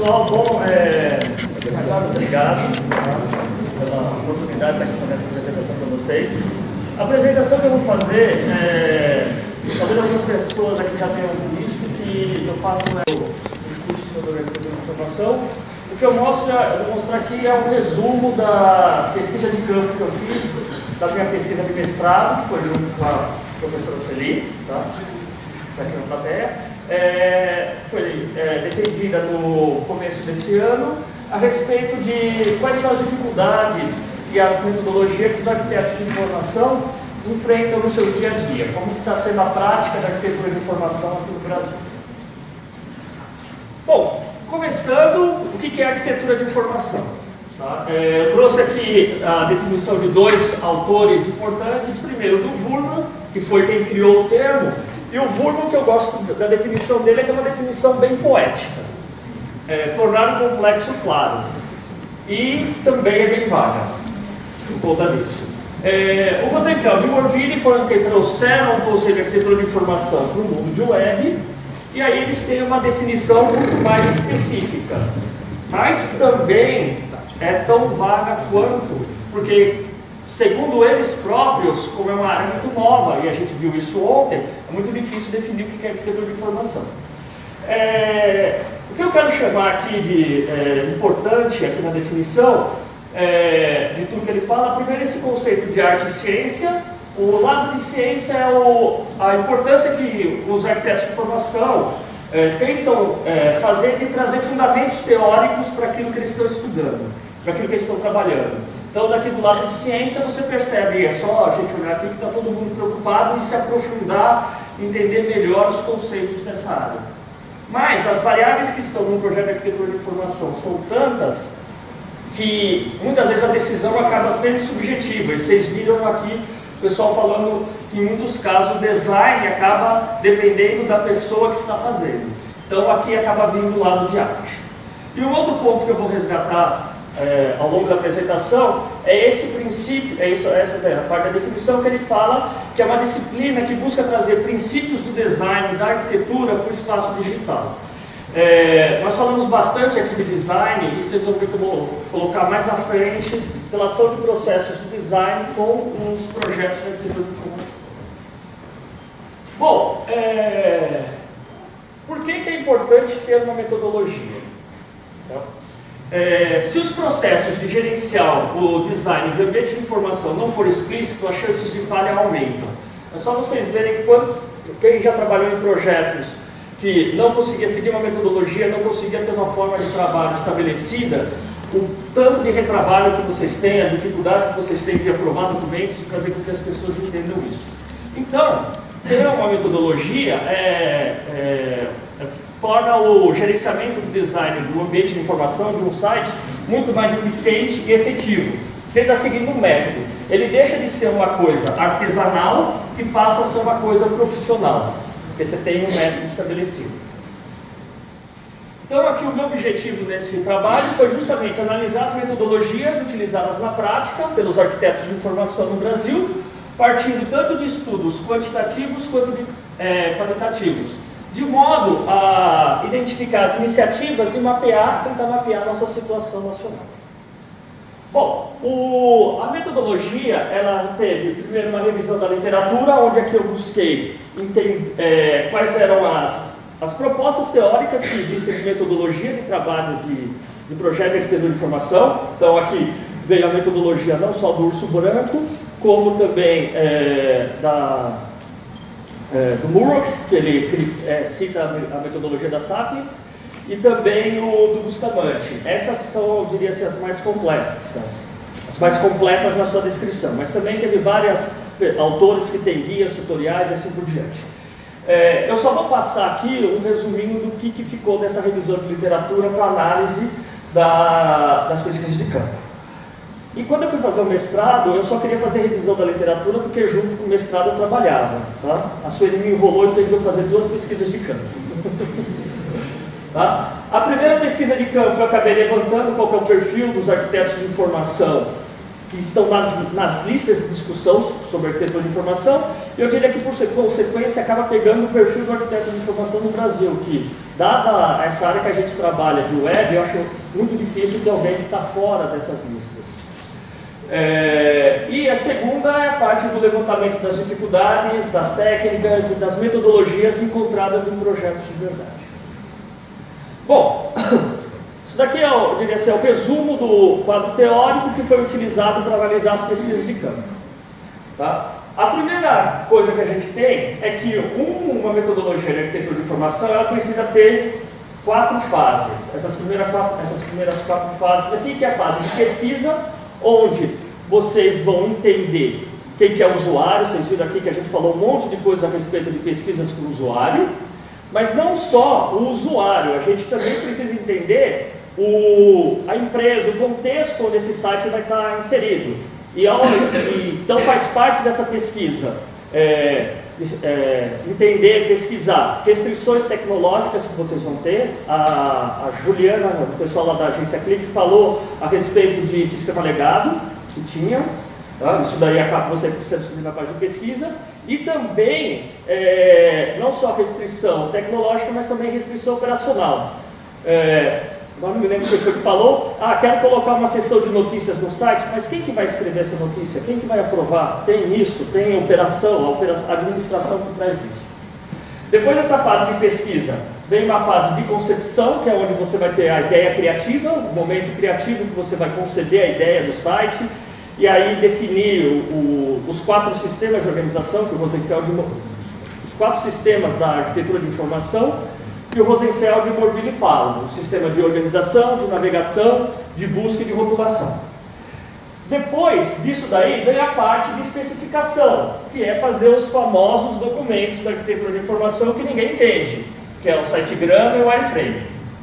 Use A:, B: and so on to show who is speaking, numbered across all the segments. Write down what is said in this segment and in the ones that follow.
A: Pessoal, bom, obrigado pela oportunidade de estar aqui fazendo essa apresentação para vocês. A apresentação que eu vou fazer, talvez algumas pessoas aqui já tenham visto que eu faço o curso de Desenvolvimento de Informação. O que eu vou mostrar aqui é um resumo da pesquisa de campo que eu fiz, da minha pesquisa de mestrado, que foi junto com a professora Celi, tá? Está aqui na plateia. Foi defendida no começo desse ano a respeito de quais são as dificuldades e as metodologias que os arquitetos de informação enfrentam no seu dia a dia, como está sendo a prática da arquitetura de informação aqui no Brasil. Bom, começando, o que é arquitetura de informação? Tá? Eu trouxe aqui a definição de dois autores importantes, primeiro do Burman, que foi quem criou o termo, e o Burman, que eu gosto da definição dele, é que é uma definição bem poética. Tornar o complexo claro. E também é bem vaga, por conta disso. O Rodrigues e o Morvilli foram quem trouxeram o conceito de arquitetura de informação para o mundo de web, e aí eles têm uma definição muito mais específica. Mas também é tão vaga quanto, porque, segundo eles próprios, como é uma área muito nova, e a gente viu isso ontem, é muito difícil definir o que é arquitetura de informação. O que eu quero chamar aqui de importante aqui na definição, de tudo que ele fala, primeiro esse conceito de arte e ciência. O lado de ciência é a importância que os arquitetos de informação tentam fazer de trazer fundamentos teóricos para aquilo que eles estão estudando, para aquilo que eles estão trabalhando. Então, daqui do lado de ciência, você percebe, é só a gente olhar aqui que está todo mundo preocupado em se aprofundar, entender melhor os conceitos dessa área. Mas as variáveis que estão no projeto de arquitetura de informação são tantas que muitas vezes a decisão acaba sendo subjetiva. E vocês viram aqui o pessoal falando que em muitos casos o design acaba dependendo da pessoa que está fazendo. Então aqui acaba vindo o lado de arte. E um outro ponto que eu vou resgatar ao longo da apresentação é esse princípio, essa é a parte da definição que ele fala, que é uma disciplina que busca trazer princípios do design, da arquitetura para o espaço digital. Nós falamos bastante aqui de design, e vocês vão ver que eu vou colocar mais na frente, relação de processos de design com os projetos de arquitetura de informação. Bom, por que é importante ter uma metodologia? Então, se os processos de gerenciar o design de ambiente de informação não for explícito, as chances de falha aumentam. É só vocês verem que quem já trabalhou em projetos que não conseguia seguir uma metodologia, não conseguia ter uma forma de trabalho estabelecida, o tanto de retrabalho que vocês têm, a dificuldade que vocês têm de aprovar documentos e fazer com que as pessoas entendam isso. Então, ter uma metodologia torna o gerenciamento do design do ambiente de informação de um site muito mais eficiente e efetivo, feito a seguir um método. Ele deixa de ser uma coisa artesanal e passa a ser uma coisa profissional, porque você tem um método estabelecido. Então aqui o meu objetivo nesse trabalho foi justamente analisar as metodologias utilizadas na prática pelos arquitetos de informação no Brasil, partindo tanto de estudos quantitativos quanto de qualitativos, de modo a identificar as iniciativas e tentar mapear a nossa situação nacional. Bom, a metodologia, ela teve primeiro uma revisão da literatura, onde aqui eu busquei entender quais eram as propostas teóricas que existem de metodologia de trabalho de projeto de arquitetura de informação. Então aqui veio a metodologia não só do Urso Branco, como também do Murrock, que ele cita a metodologia da Sapiens, e também o do Bustamante. Essas são, eu diria assim, as mais completas na sua descrição, mas também teve vários autores que têm guias, tutoriais e assim por diante. Eu só vou passar aqui um resuminho do que ficou dessa revisão de literatura para análise das pesquisas de campo. E quando eu fui fazer o mestrado, eu só queria fazer revisão da literatura porque junto com o mestrado eu trabalhava. Tá? A Sueli me enrolou e fez eu fazer 2 pesquisas de campo. Tá? A primeira pesquisa de campo eu acabei levantando qual que é o perfil dos arquitetos de informação que estão nas listas de discussão sobre arquitetura de informação, e eu diria que por consequência acaba pegando o perfil do arquiteto de informação no Brasil, que dada essa área que a gente trabalha de web, eu acho muito difícil ter alguém que está fora dessas listas. E a segunda é a parte do levantamento das dificuldades, das técnicas e das metodologias encontradas em projetos de verdade. Bom, isso daqui eu diria assim, é o resumo do quadro teórico que foi utilizado para analisar as pesquisas de campo. Tá? A primeira coisa que a gente tem é que uma metodologia de arquitetura de informação ela precisa ter 4 fases. Essas primeiras 4 fases aqui, que é a fase de pesquisa, onde vocês vão entender quem que é o usuário. Vocês viram aqui que a gente falou um monte de coisa a respeito de pesquisas com o usuário, mas não só o usuário, a gente também precisa entender a empresa, o contexto onde esse site vai estar inserido. Então faz parte dessa pesquisa entender, pesquisar restrições tecnológicas que vocês vão ter. A Juliana, o pessoal lá da agência Clique, falou a respeito de sistema legado que tinha. Tá? Isso daí você precisa descobrir na parte de pesquisa. E também, não só restrição tecnológica, mas também restrição operacional. Não me lembro o que foi que falou. Quero colocar uma seção de notícias no site, mas quem que vai escrever essa notícia? Quem que vai aprovar? Tem isso, tem a administração por trás disso. Depois dessa fase de pesquisa, vem uma fase de concepção, que é onde você vai ter a ideia criativa, o momento criativo que você vai conceber a ideia do site, e aí definir os 4 sistemas de organização, que o Rosenfeld, os 4 sistemas da arquitetura de informação, que o Rosenfeld e o Morvilli falam, o sistema de organização, de navegação, de busca e de rotulação. Depois disso daí, vem a parte de especificação, que é fazer os famosos documentos da arquitetura de informação que ninguém entende, que é o SiteGround e o wireframe.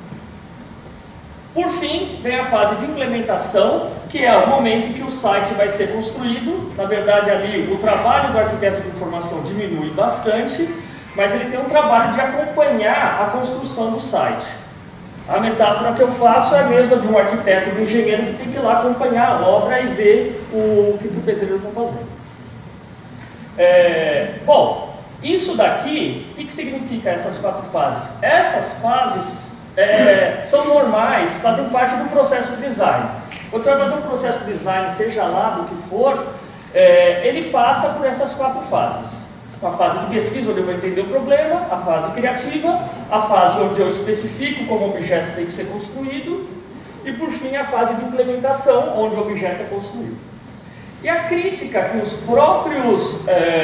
A: Por fim, vem a fase de implementação, que é o momento em que o site vai ser construído. Na verdade, ali o trabalho do arquiteto de informação diminui bastante, mas ele tem um trabalho de acompanhar a construção do site. A metáfora que eu faço é a mesma de um arquiteto, de um engenheiro que tem que ir lá acompanhar a obra e ver o que o pedreiro está fazendo. Bom, isso daqui, o que significa essas 4 fases? Essas fases são normais, fazem parte do processo de design. Quando você vai fazer um processo de design, seja lá do que for, ele passa por essas 4 fases. A fase de pesquisa, onde eu vou entender o problema, a fase criativa, a fase onde eu especifico como o objeto tem que ser construído, e por fim a fase de implementação, onde o objeto é construído. E a crítica que os próprios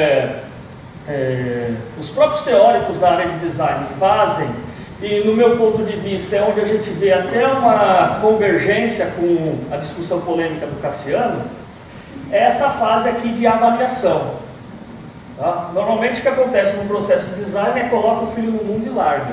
A: teóricos da área de design fazem, e no meu ponto de vista é onde a gente vê até uma convergência com a discussão polêmica do Cassiano, é essa fase aqui de avaliação. Tá? Normalmente o que acontece no processo de design é coloca o filho no mundo e larga.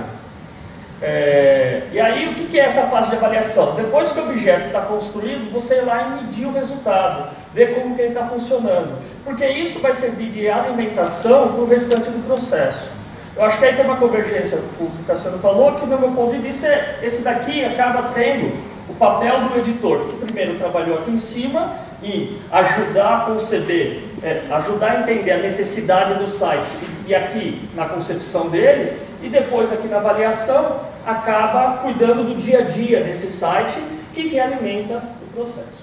A: E aí o que é essa fase de avaliação? Depois que o objeto está construído, você ir lá e medir o resultado, ver como que ele está funcionando. Porque isso vai servir de alimentação para o restante do processo. Eu acho que aí tem uma convergência com o que o Cassiano falou, que do meu ponto de vista esse daqui acaba sendo o papel do editor, que primeiro trabalhou aqui em cima e ajudar a conceber, ajudar a entender a necessidade do site e aqui na concepção dele, e depois aqui na avaliação acaba cuidando do dia a dia desse site que alimenta o processo.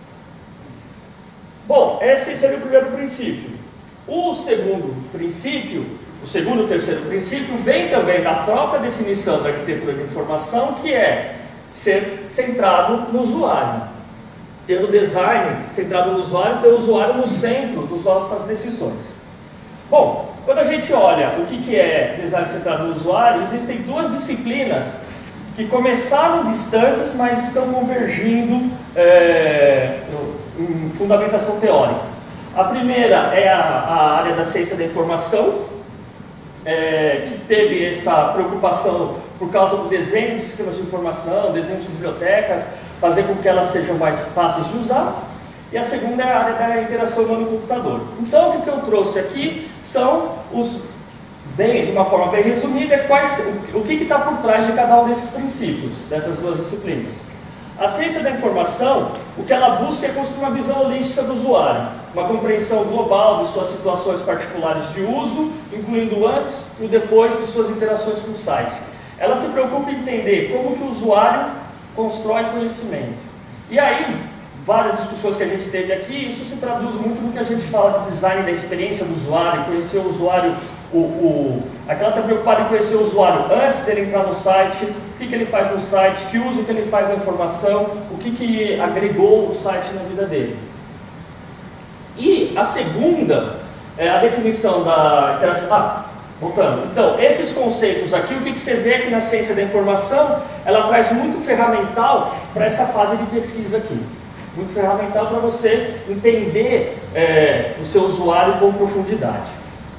A: Bom, esse seria o primeiro princípio. O segundo princípio, o segundo e o terceiro princípio vem também da própria definição da arquitetura de informação, que é ser centrado no usuário. Ter o design centrado no usuário, ter o usuário no centro das nossas decisões. Bom, quando a gente olha o que é design centrado no usuário, existem 2 disciplinas que começaram distantes, mas estão convergindo em fundamentação teórica. A primeira é a área da ciência da informação, que teve essa preocupação por causa do desenho de sistemas de informação, desenho de bibliotecas, fazer com que elas sejam mais fáceis de usar. E a segunda é a área da interação humano-computador. Então, o que eu trouxe aqui são de uma forma bem resumida, o que está por trás de cada um desses princípios, dessas 2 disciplinas. A ciência da informação, o que ela busca é construir uma visão holística do usuário. uma compreensão global de suas situações particulares de uso, incluindo o antes e o depois de suas interações com o site. Ela se preocupa em entender como que o usuário constrói conhecimento. E aí, várias discussões que a gente teve aqui, isso se traduz muito no que a gente fala de design da experiência do usuário, conhecer o usuário, aqui ela está preocupada em conhecer o usuário antes dele entrar no site, o que ele faz no site, que uso que ele faz da informação, o que agregou o site na vida dele. E a segunda é a definição da interação. Voltando. Então, esses conceitos aqui, o que você vê aqui na ciência da informação, ela traz muito ferramental para essa fase de pesquisa aqui. Muito ferramental para você entender o seu usuário com profundidade.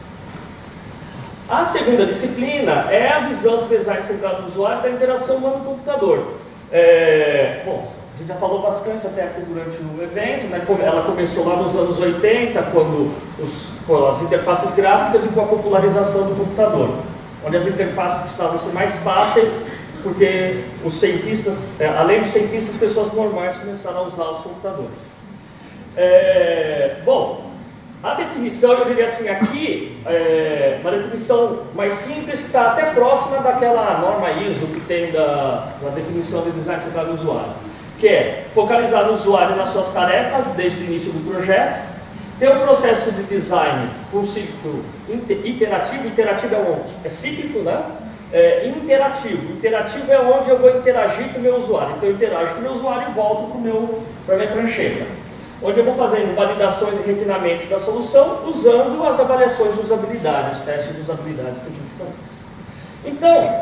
A: A segunda disciplina é a visão do design centrado no usuário da interação humano-computador. Bom, a gente já falou bastante até aqui durante o evento, né? Ela começou lá nos anos 80, com as interfaces gráficas e com a popularização do computador, onde as interfaces precisavam ser mais fáceis, porque os cientistas, além dos cientistas, pessoas normais começaram a usar os computadores. Bom, a definição, eu diria assim, aqui, uma definição mais simples, que está até próxima daquela norma ISO que tem da definição de design centrado no usuário, que é focalizar no usuário nas suas tarefas desde o início do projeto, ter um processo de design com um ciclo iterativo. Iterativo é onde? É cíclico, né? Interativo. Interativo é onde eu vou interagir com o meu usuário. Então eu interajo com o meu usuário e volto para a minha prancheta, onde eu vou fazendo validações e refinamentos da solução usando as avaliações de usabilidade, os testes de usabilidade que a gente faz. Então,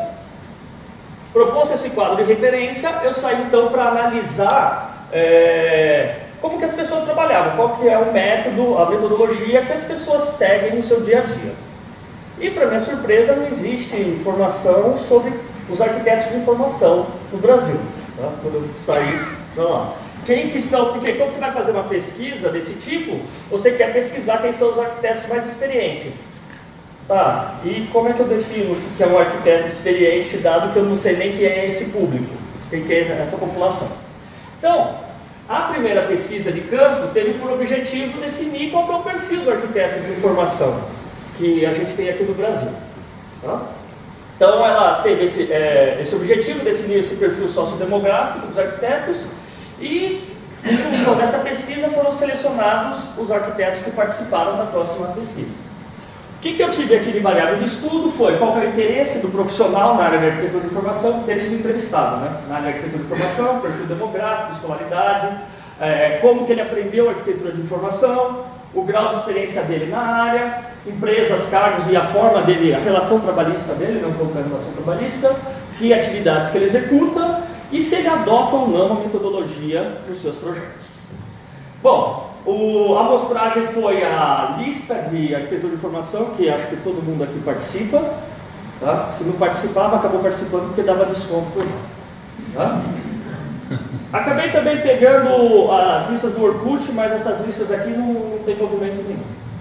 A: proposto esse quadro de referência, eu saí então para analisar como que as pessoas trabalhavam, qual que é o método, a metodologia que as pessoas seguem no seu dia a dia. E, para minha surpresa, não existe informação sobre os arquitetos de informação no Brasil, tá? Quando eu saí para lá. Quem que são? Porque quando você vai fazer uma pesquisa desse tipo, você quer pesquisar quem são os arquitetos mais experientes. Tá, e como é que eu defino o que é um arquiteto experiente, dado que eu não sei nem quem é esse público, quem é essa população? Então, a primeira pesquisa de campo teve por objetivo definir qual é o perfil do arquiteto de informação que a gente tem aqui no Brasil. Tá? Então, ela teve esse objetivo, definir esse perfil sociodemográfico dos arquitetos, e, em função dessa pesquisa, foram selecionados os arquitetos que participaram da próxima pesquisa. O que eu tive aqui de variável de estudo foi qual era o interesse do profissional na área de arquitetura de informação, ter sido entrevistado, né? Na área de arquitetura de informação, perfil demográfico, escolaridade, como que ele aprendeu a arquitetura de informação, o grau de experiência dele na área, empresas, cargos e a forma dele, a relação trabalhista dele, não colocando a relação trabalhista, que atividades que ele executa e se ele adota ou não a metodologia nos seus projetos. Bom, a amostragem foi a lista de arquitetura de informação, que acho que todo mundo aqui participa. Tá? Se não participava, acabou participando porque dava desconto por lá. Tá? Acabei também pegando as listas do Orkut, mas essas listas aqui não tem movimento nenhum.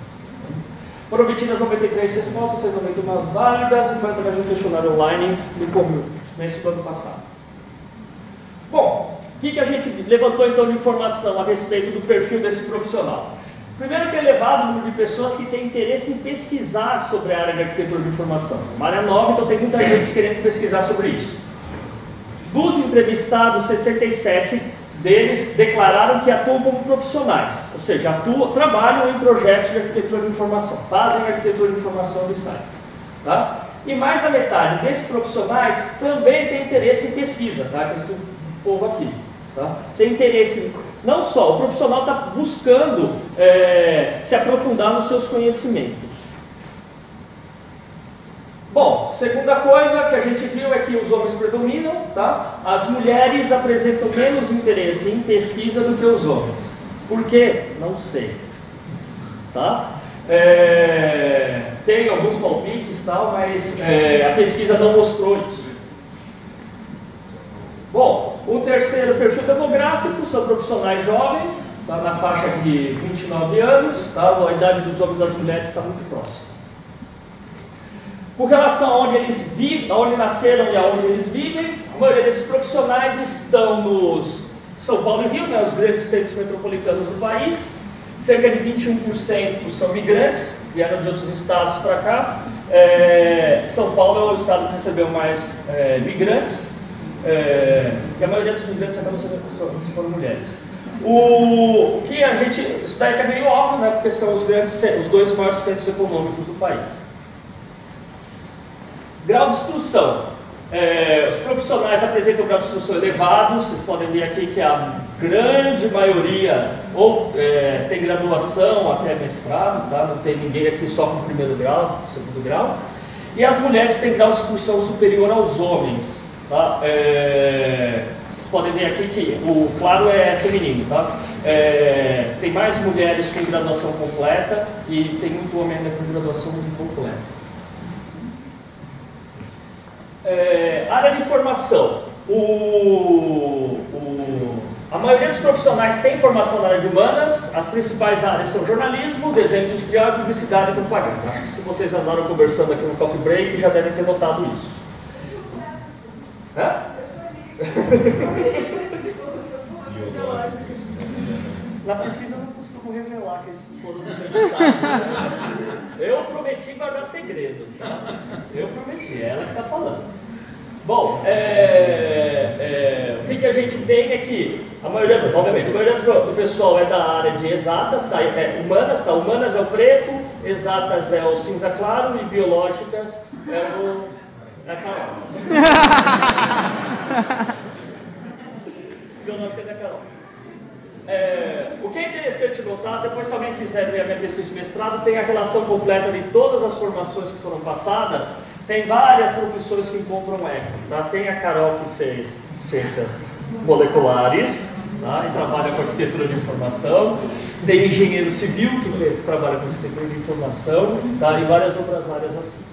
A: Foram obtidas 93 respostas, 191 válidas, e foi através de um questionário online no mês do ano passado. Bom, o que a gente levantou então de informação a respeito do perfil desse profissional? Primeiro que é elevado o número de pessoas que têm interesse em pesquisar sobre a área de arquitetura de informação. Uma área nova, então tem muita gente querendo pesquisar sobre isso. Dos entrevistados, 67 deles declararam que atuam como profissionais, ou seja, trabalham em projetos de arquitetura de informação, fazem arquitetura de informação de sites. Tá? E mais da metade desses profissionais também tem interesse em pesquisa, tá? Esse povo aqui. Tá? Tem interesse, não só, o profissional está buscando se aprofundar nos seus conhecimentos. Bom, segunda coisa que a gente viu é que os homens predominam, tá? As mulheres apresentam menos interesse em pesquisa do que os homens. Por quê? Não sei. Tá? Tem alguns palpites, tal, mas a pesquisa não mostrou isso. Bom, o terceiro perfil demográfico são profissionais jovens, tá, na faixa de 29 anos, tá, a idade dos homens e das mulheres está muito próxima. Com relação a onde eles vivem, aonde nasceram e aonde eles vivem, a maioria desses profissionais estão nos São Paulo e Rio, né, os grandes centros metropolitanos do país. cerca de 21% são migrantes, vieram de outros estados para cá. São Paulo é o estado que recebeu mais migrantes, e a maioria dos migrantes acabam sendo mulheres. O que a gente, isso daí é meio óbvio, né, porque são os dois maiores centros econômicos do país. Grau de instrução. Os profissionais apresentam grau de instrução elevado. Vocês podem ver aqui que a grande maioria tem graduação até mestrado, tá? Não tem ninguém aqui só com primeiro grau, segundo grau. E as mulheres têm grau de instrução superior aos homens, tá? Vocês podem ver aqui que o claro é feminino, tá? Tem mais mulheres com graduação completa e tem muito homem ainda com graduação incompleta. Área de formação. A maioria dos profissionais tem formação na área de humanas. As principais áreas são jornalismo, desenho industrial, publicidade e propaganda. Acho que se vocês andaram conversando aqui no coffee break, já devem ter notado isso. Na pesquisa eu não costumo revelar que eles foram os entrevistados. Eu prometi guardar segredo, tá? Eu prometi, é ela que está falando. Bom, o que a gente tem é que a maioria do pessoal é da área de exatas, tá? Humanas, tá? Humanas é o preto, exatas é o cinza claro e biológicas é a Carol. Biológicas é a Carol. O que é interessante notar, depois se alguém quiser ver a minha pesquisa de mestrado, tem a relação completa de todas as formações que foram passadas. Tem várias profissões que encontram eco, tá? Tem a Carol que fez ciências moleculares, tá? E trabalha com arquitetura de informação. Tem engenheiro civil que trabalha com arquitetura de informação, tá? E várias outras áreas assim.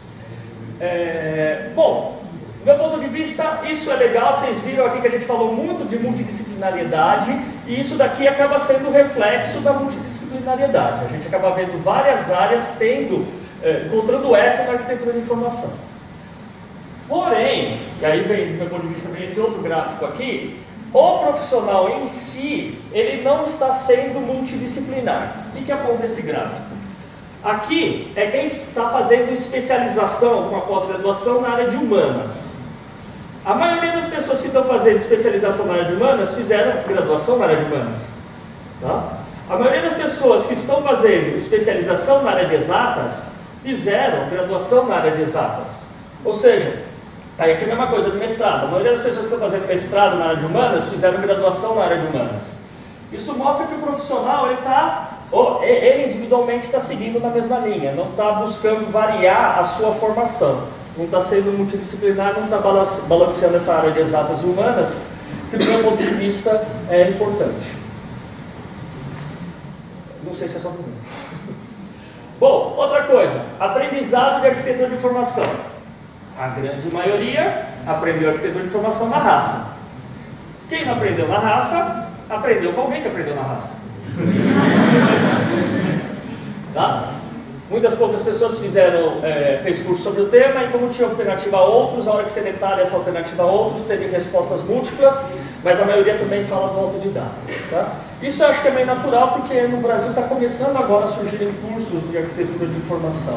A: Bom, do meu ponto de vista, isso é legal. Vocês viram aqui que a gente falou muito de multidisciplinariedade, e isso daqui acaba sendo reflexo da multidisciplinariedade. A gente acaba vendo várias áreas encontrando eco na arquitetura de informação. Porém, e aí vem, do meu ponto de vista, vem esse outro gráfico aqui, o profissional em si, ele não está sendo multidisciplinar. O que aponta esse gráfico? Aqui é quem está fazendo especialização com a pós-graduação na área de humanas. A maioria das pessoas que estão fazendo especialização na área de humanas fizeram graduação na área de humanas. Tá? A maioria das pessoas que estão fazendo especialização na área de exatas fizeram graduação na área de exatas. Ou seja, aí aqui é a mesma coisa do mestrado. A maioria das pessoas que estão fazendo mestrado na área de humanas fizeram graduação na área de humanas. Isso mostra que o profissional, ele individualmente está seguindo na mesma linha, não está buscando variar a sua formação, não está sendo multidisciplinar, não está balanceando essa área de exatas e humanas, que do meu ponto de vista é importante. Não sei se é só para mim. Bom, outra coisa, aprendizado de arquitetura de informação. A grande maioria aprendeu arquitetura de informação na raça. Quem não aprendeu na raça, aprendeu com alguém que aprendeu na raça. Tá? Muitas poucas pessoas fez curso sobre o tema, e como tinha alternativa a outros, a hora que você detalha essa alternativa a outros, teve respostas múltiplas, mas a maioria também fala do autodidata. Tá? Isso eu acho que é meio natural, porque no Brasil está começando agora a surgirem cursos de arquitetura de informação.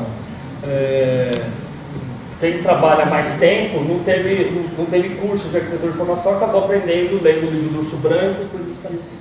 A: Quem trabalha mais tempo não teve cursos de arquitetura de informação, acabou aprendendo, lendo o livro do Urso Branco e coisas parecidas.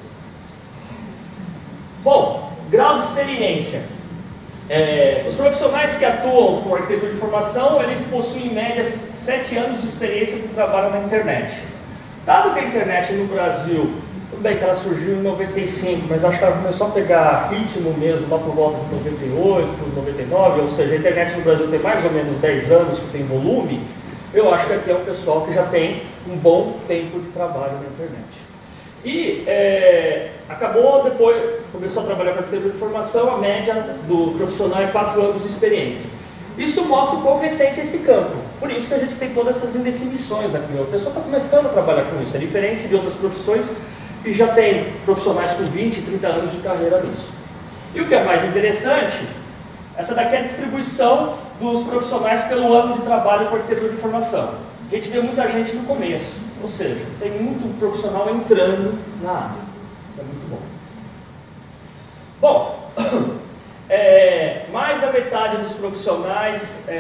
A: Bom, grau de experiência. Os profissionais que atuam com arquitetura de informação, eles possuem em média 7 anos de experiência que trabalham na internet. Dado que a internet no Brasil, tudo bem que ela surgiu em 95, mas acho que ela começou a pegar ritmo mesmo lá por volta de 98, 99, ou seja, a internet no Brasil tem mais ou menos 10 anos que tem volume, eu acho que aqui é um pessoal que já tem um bom tempo de trabalho na internet. E acabou depois, começou a trabalhar com arquitetura de informação, a média do profissional é 4 anos de experiência. Isso mostra o quão recente é esse campo. Por isso que a gente tem todas essas indefinições aqui. A pessoa está começando a trabalhar com isso. É diferente de outras profissões que já tem profissionais com 20, 30 anos de carreira nisso. E o que é mais interessante, essa daqui é a distribuição dos profissionais pelo ano de trabalho com arquitetura de informação. A gente vê muita gente no começo. Ou seja, tem muito profissional entrando na área. É muito bom. Bom, mais da metade dos profissionais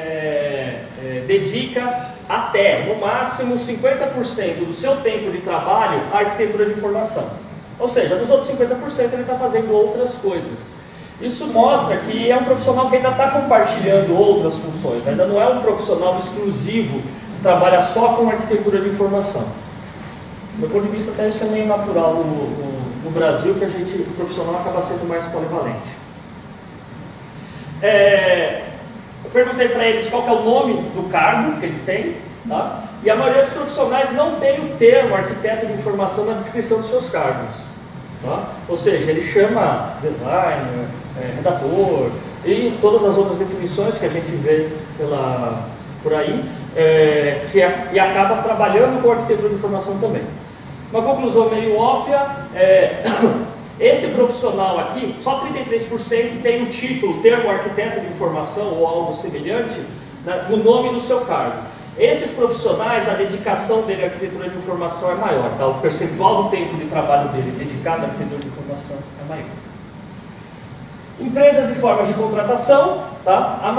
A: dedica até, no máximo, 50% do seu tempo de trabalho à arquitetura de informação. Ou seja, dos outros 50% ele está fazendo outras coisas. Isso mostra que é um profissional que ainda está compartilhando outras funções, ainda não é um profissional exclusivo que trabalha só com arquitetura de informação. Do meu ponto de vista, até isso é meio natural no Brasil, que o profissional acaba sendo mais polivalente. Eu perguntei para eles qual que é o nome do cargo que ele tem, tá? E a maioria dos profissionais não tem o termo arquiteto de informação na descrição dos seus cargos. Tá? Ou seja, ele chama designer, redator e todas as outras definições que a gente vê por aí, e acaba trabalhando com arquitetura de informação também. Uma conclusão meio óbvia, esse profissional aqui, só 33% tem o título, termo arquiteto de informação ou algo semelhante, né, no nome do seu cargo. Esses profissionais, a dedicação dele à arquitetura de informação é maior, tá? O percentual do tempo de trabalho dele dedicado à arquitetura de informação é maior. Empresas e formas de contratação, tá? A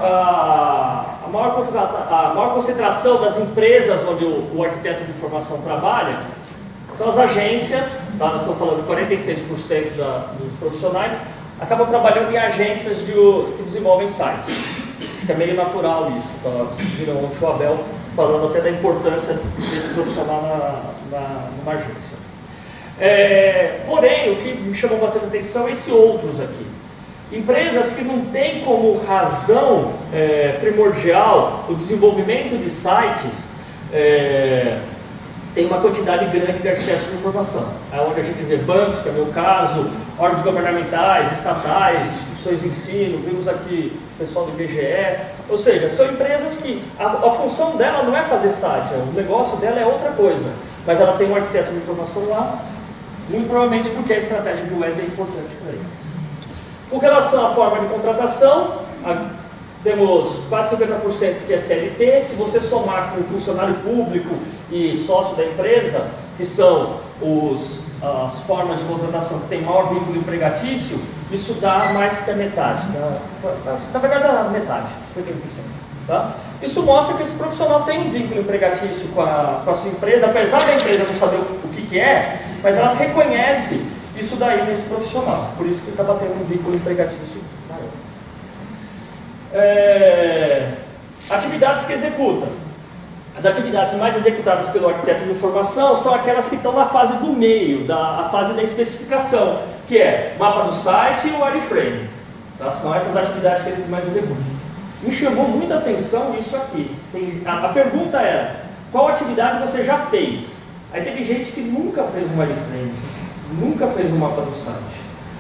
A: maior concentração das empresas onde o arquiteto de informação trabalha são as agências, tá? Nós estamos falando de 46% dos profissionais, acabam trabalhando em agências que desenvolvem sites. Acho que é meio natural isso. Então, vocês viram ontem o Abel falando até da importância desse profissional numa agência. Porém, o que me chamou bastante atenção é esses outros aqui. Empresas que não têm como razão primordial o desenvolvimento de sites, tem uma quantidade grande de arquitetos de informação. É onde a gente vê bancos, que é o meu caso, órgãos governamentais, estatais, instituições de ensino, vimos aqui o pessoal do IBGE, ou seja, são empresas que a função dela não é fazer site, o negócio dela é outra coisa, mas ela tem um arquiteto de informação lá, muito provavelmente porque a estratégia de web é importante para eles. Com relação à forma de contratação, temos quase 50% que é CLT. Se você somar com o funcionário público e sócio da empresa, que são as formas de contratação que tem maior vínculo empregatício, isso dá mais que a metade. Na verdade, dá metade, 50%. Tá? Isso mostra que esse profissional tem um vínculo empregatício com a sua empresa, apesar da empresa não saber o que é, mas ela reconhece isso daí nesse profissional. Por isso que ele acaba tendo um vínculo empregatício maior. Atividades que executa. As atividades mais executadas pelo arquiteto de informação são aquelas que estão na fase do meio, a fase da especificação, que é mapa do site e o wireframe. Tá? São essas atividades que eles mais executam. Me chamou muita atenção isso aqui. A pergunta era, qual atividade você já fez? Aí teve gente que nunca fez um wireframe, nunca fez um mapa do site.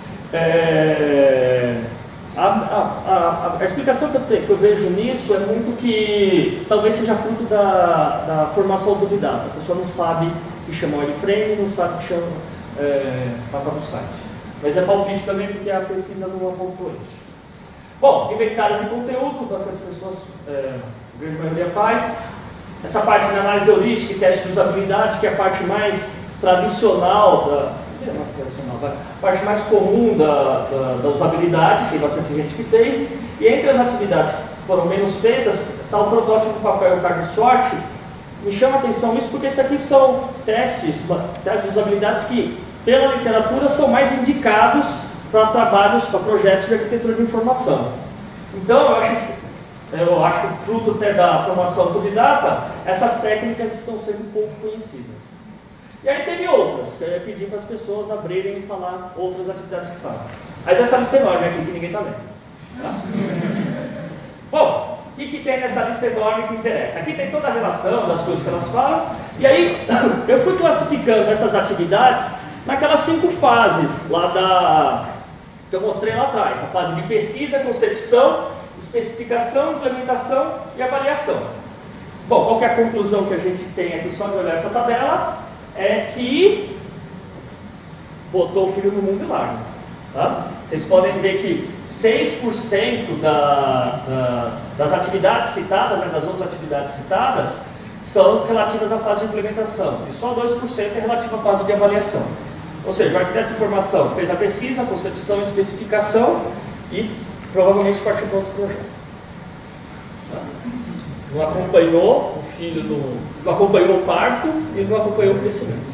A: A explicação que eu vejo nisso é muito que talvez seja fruto da formação autodidata. A pessoa não sabe que chama wireframe, não sabe que chama mapa do site. Mas é palpite também porque a pesquisa não apontou isso. Bom, inventário de conteúdo, bastante pessoas, a grande maioria faz. Essa parte de análise heurística e teste de usabilidade, que é a parte mais tradicional a parte mais comum da usabilidade, tem bastante gente que fez, e entre as atividades que foram menos feitas, está o protótipo papel e o cargo de sorte. Me chama a atenção isso porque isso aqui são testes de usabilidades que, pela literatura, são mais indicados para trabalhos, para projetos de arquitetura de informação. Então, eu acho que, fruto até da formação autodidata, essas técnicas estão sendo pouco conhecidas. E aí teve outras, que eu ia pedir para as pessoas abrirem e falar outras atividades que fazem. Aí dessa lista enorme aqui, que ninguém está lendo. Tá? Bom, o que tem nessa lista enorme que interessa? Aqui tem toda a relação das coisas que elas falam, e aí eu fui classificando essas atividades naquelas 5 fases lá que eu mostrei lá atrás. A fase de pesquisa, concepção, especificação, implementação e avaliação. Bom, qual que é a conclusão que a gente tem aqui só de olhar essa tabela? É que botou o filho no mundo e larga. Tá? Vocês podem ver que 6% das atividades citadas, né, das outras atividades citadas, são relativas à fase de implementação. E só 2% é relativo à fase de avaliação. Ou seja, o arquiteto de informação fez a pesquisa, a concepção, a especificação e provavelmente partiu para outro projeto. Não acompanhou o filho, não acompanhou o parto e não acompanhou o crescimento.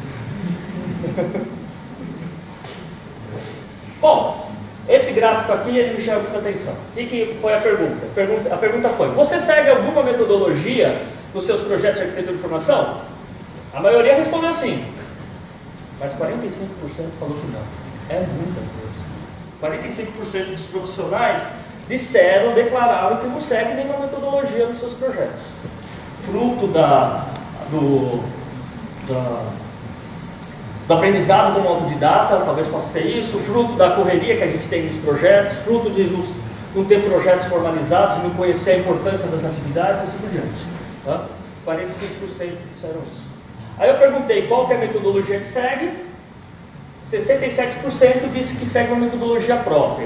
A: Bom, esse gráfico aqui ele me chama muita atenção. O que foi a pergunta? A pergunta foi: você segue alguma metodologia nos seus projetos de arquitetura de informação? A maioria respondeu sim, mas 45% falou que não. É muita coisa. 45% dos profissionais declararam que não seguem nenhuma metodologia nos seus projetos. Fruto do aprendizado como autodidata, talvez possa ser isso, fruto da correria que a gente tem nos projetos, fruto de não ter projetos formalizados, de não conhecer a importância das atividades e assim por diante. Tá? 45% disseram isso. Aí eu perguntei qual que é a metodologia que segue. 67% disse que segue uma metodologia própria.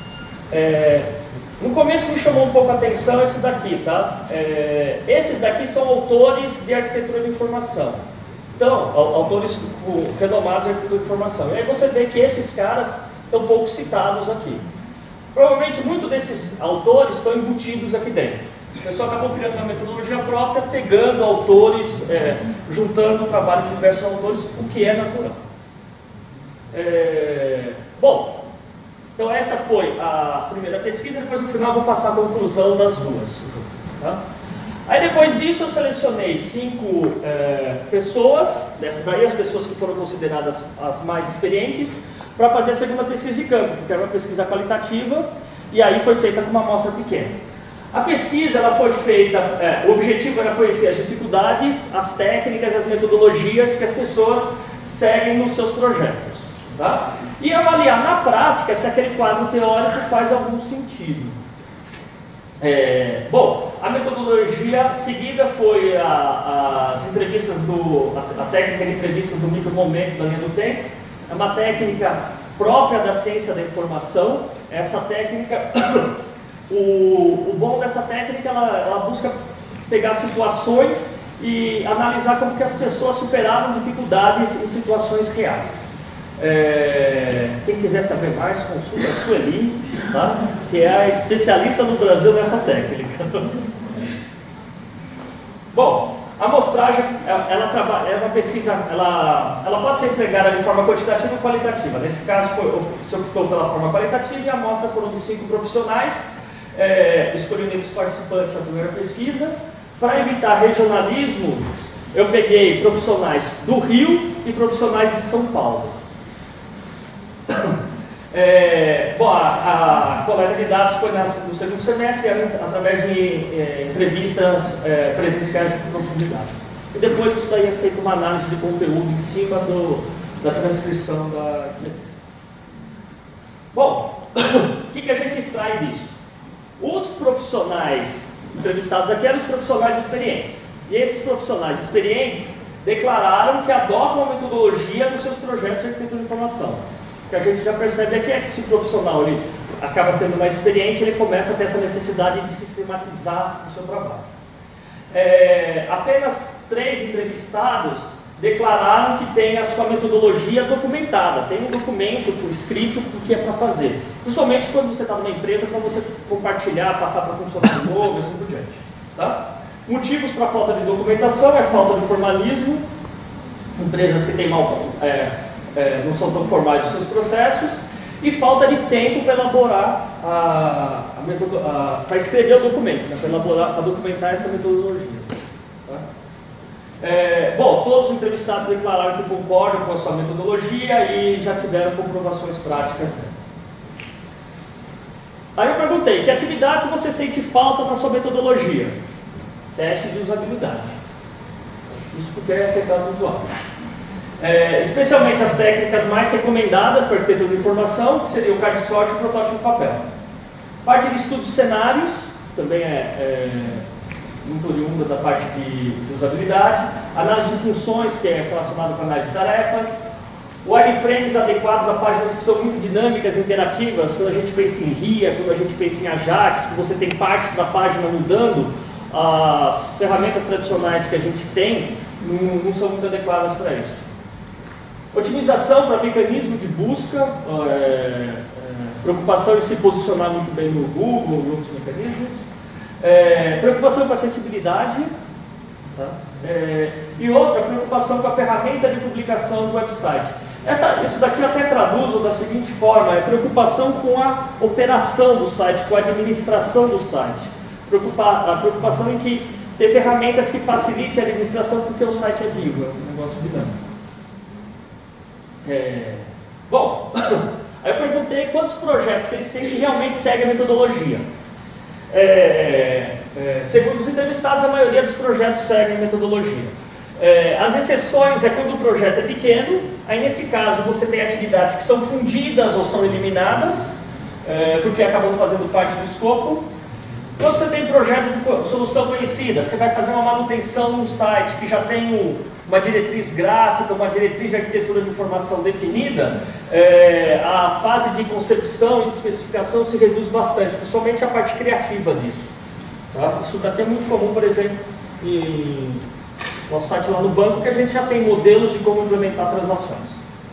A: No começo me chamou um pouco a atenção esse daqui, tá? Esses daqui são autores de arquitetura de informação. Então, autores renomados de arquitetura de informação. E aí você vê que esses caras estão pouco citados aqui. Provavelmente muitos desses autores estão embutidos aqui dentro. O pessoal acabou criando uma metodologia própria, pegando autores, juntando o trabalho de diversos autores, o que é natural. Bom, então essa foi a primeira pesquisa, depois no final eu vou passar a conclusão das duas. Tá? Aí depois disso eu selecionei 5 pessoas, dessas daí as pessoas que foram consideradas as mais experientes, para fazer a segunda pesquisa de campo, que era uma pesquisa qualitativa, e aí foi feita com uma amostra pequena. A pesquisa ela foi feita, o objetivo era conhecer as dificuldades, as técnicas e as metodologias que as pessoas seguem nos seus projetos. Tá? E avaliar na prática se aquele quadro teórico faz algum sentido. Bom, a metodologia seguida foi as entrevistas a técnica de entrevistas do micro-momento da linha do tempo. É uma técnica própria da ciência da informação. Essa técnica, o bom dessa técnica, ela busca pegar situações e analisar como que as pessoas superavam dificuldades em situações reais. Quem quiser saber mais, consulta a Sueli, tá? Que é a especialista no Brasil nessa técnica. Bom, a amostragem, é uma pesquisa, ela pode ser empregada de forma quantitativa ou qualitativa. Nesse caso, se optou pela forma qualitativa e a amostra foram de 5 profissionais, escolhendo os participantes da primeira pesquisa. Para evitar regionalismo, eu peguei profissionais do Rio e profissionais de São Paulo. Bom, a coleta de dados foi no segundo semestre, através de entrevistas presenciais de profundidade. E depois disso daí é feita uma análise de conteúdo em cima da transcrição da entrevista. Bom, o que a gente extrai disso? Os profissionais entrevistados aqui eram os profissionais experientes. E esses profissionais experientes declararam que adotam a metodologia nos seus projetos de arquitetura de informação. O que a gente já percebe aqui é que se o profissional ele acaba sendo mais experiente, ele começa a ter essa necessidade de sistematizar o seu trabalho. Apenas 3 entrevistados declararam que tem a sua metodologia documentada, tem um documento por escrito do que é para fazer. Principalmente quando você está numa empresa, para você compartilhar, passar para funcionário novo e assim por diante. Tá? Motivos para a falta de documentação é falta de formalismo, empresas que têm não são tão formais nos seus processos, e falta de tempo para elaborar para escrever o documento, né, para documentar essa metodologia. Tá? Bom, todos os entrevistados declararam que concordam com a sua metodologia e já tiveram comprovações práticas dela. Aí eu perguntei, que atividades você sente falta na sua metodologia? Teste de usabilidade. Isso porque é aceitado no usuário. Especialmente as técnicas mais recomendadas para arquitetura de informação, que seria o card sort e o protótipo papel. Parte de estudos de cenários, também é muito oriunda da parte de usabilidade. Análise de funções, que é relacionada com a análise de tarefas. Wireframes adequados a páginas que são muito dinâmicas, interativas. Quando a gente pensa em RIA, quando a gente pensa em Ajax, que você tem partes da página mudando, as ferramentas tradicionais que a gente tem não são muito adequadas para isso. Otimização para mecanismo de busca, preocupação em se posicionar muito bem no Google e outros mecanismos, preocupação com a acessibilidade, tá? E outra, preocupação com a ferramenta de publicação do website. Isso daqui eu até traduzo da seguinte forma: é preocupação com a operação do site, com a administração do site. A preocupação em ter ferramentas que facilitem a administração, porque o site é vivo, é um negócio dinâmico. Bom, aí eu perguntei quantos projetos que eles têm que realmente seguem a metodologia. Segundo os entrevistados, a maioria dos projetos seguem a metodologia. As exceções é quando o projeto é pequeno. Aí nesse caso você tem atividades que são fundidas ou são eliminadas, porque acabam fazendo parte do escopo. Quando você tem projeto de solução conhecida, você vai fazer uma manutenção num site que já tem uma diretriz gráfica, uma diretriz de arquitetura de informação definida, a fase de concepção e de especificação se reduz bastante, principalmente a parte criativa disso. Tá? Isso daqui é muito comum, por exemplo, em nosso site lá no banco, que a gente já tem modelos de como implementar transações.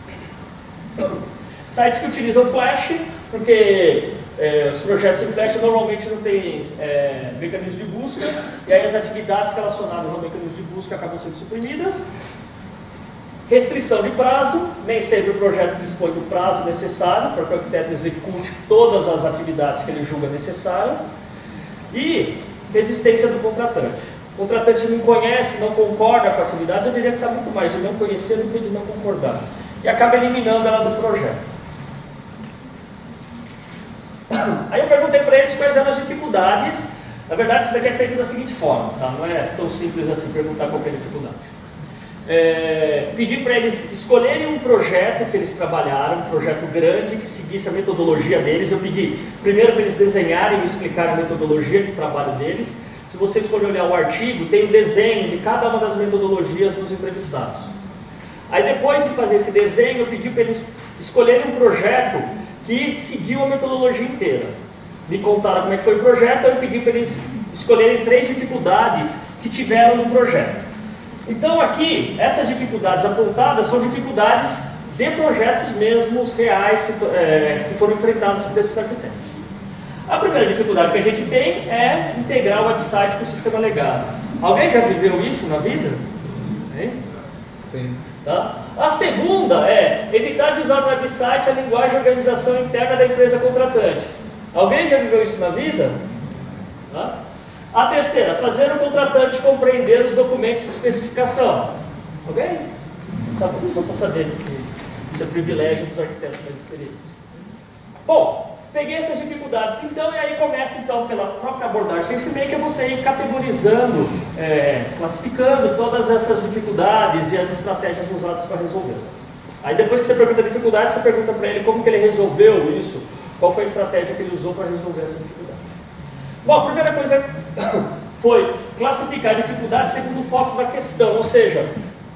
A: Sites que utilizam Flash, porque os projetos em Flash normalmente não têm mecanismo de busca, e aí as atividades relacionadas ao mecanismo de busca acabam sendo suprimidas. Restrição de prazo, nem sempre o projeto dispõe do prazo necessário para que o arquiteto execute todas as atividades que ele julga necessário. E resistência do contratante. O contratante não conhece, não concorda com a atividade, eu diria que está muito mais de não conhecer do que de não concordar. E acaba eliminando ela do projeto. Aí eu perguntei para eles quais eram as dificuldades. Na verdade, isso daqui é feito da seguinte forma, tá? Não é tão simples assim perguntar qual é a dificuldade. Pedi para eles escolherem um projeto que eles trabalharam, um projeto grande, que seguisse a metodologia deles. Eu pedi primeiro para eles desenharem e explicarem a metodologia de trabalho deles. Se vocês forem olhar o artigo, tem o desenho de cada uma das metodologias dos entrevistados. Aí depois de fazer esse desenho, eu pedi para eles escolherem um projeto que seguiu a metodologia inteira. Me contaram como é que foi o projeto, eu pedi para eles escolherem 3 dificuldades que tiveram no projeto. Então aqui, essas dificuldades apontadas são dificuldades de projetos mesmos, reais, que foram enfrentados por esses arquitetos. A primeira dificuldade que a gente tem é integrar o website com o sistema legado. Alguém já viveu isso na vida? Hein?
B: Sim.
A: Tá? A segunda é evitar de usar no website a linguagem de organização interna da empresa contratante. Alguém já viveu isso na vida? Tá? A terceira, fazer o contratante compreender os documentos de especificação. Alguém? Tá bom, só para saber que isso é privilégio dos arquitetos mais experientes. Bom, peguei essas dificuldades então, e aí começa então pela própria abordagem SenseMaker, que é você ir categorizando, classificando todas essas dificuldades e as estratégias usadas para resolvê-las. Aí depois que você pergunta a dificuldade, você pergunta para ele como que ele resolveu isso, qual foi a estratégia que ele usou para resolver essa dificuldade. Bom, a primeira coisa foi classificar a dificuldade segundo o foco da questão, ou seja,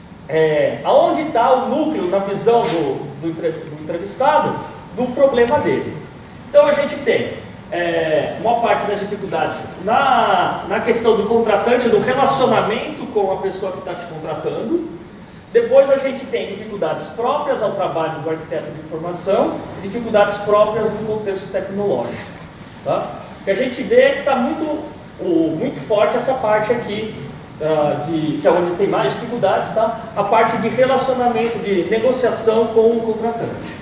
A: aonde está o núcleo na visão do entrevistado do problema dele. Então a gente tem uma parte das dificuldades na questão do contratante, do relacionamento com a pessoa que está te contratando. Depois a gente tem dificuldades próprias ao trabalho do arquiteto de informação e dificuldades próprias do contexto tecnológico. Tá? Que a gente vê que está muito forte essa parte aqui, que é onde tem mais dificuldades, tá? A parte de relacionamento, de negociação com o contratante.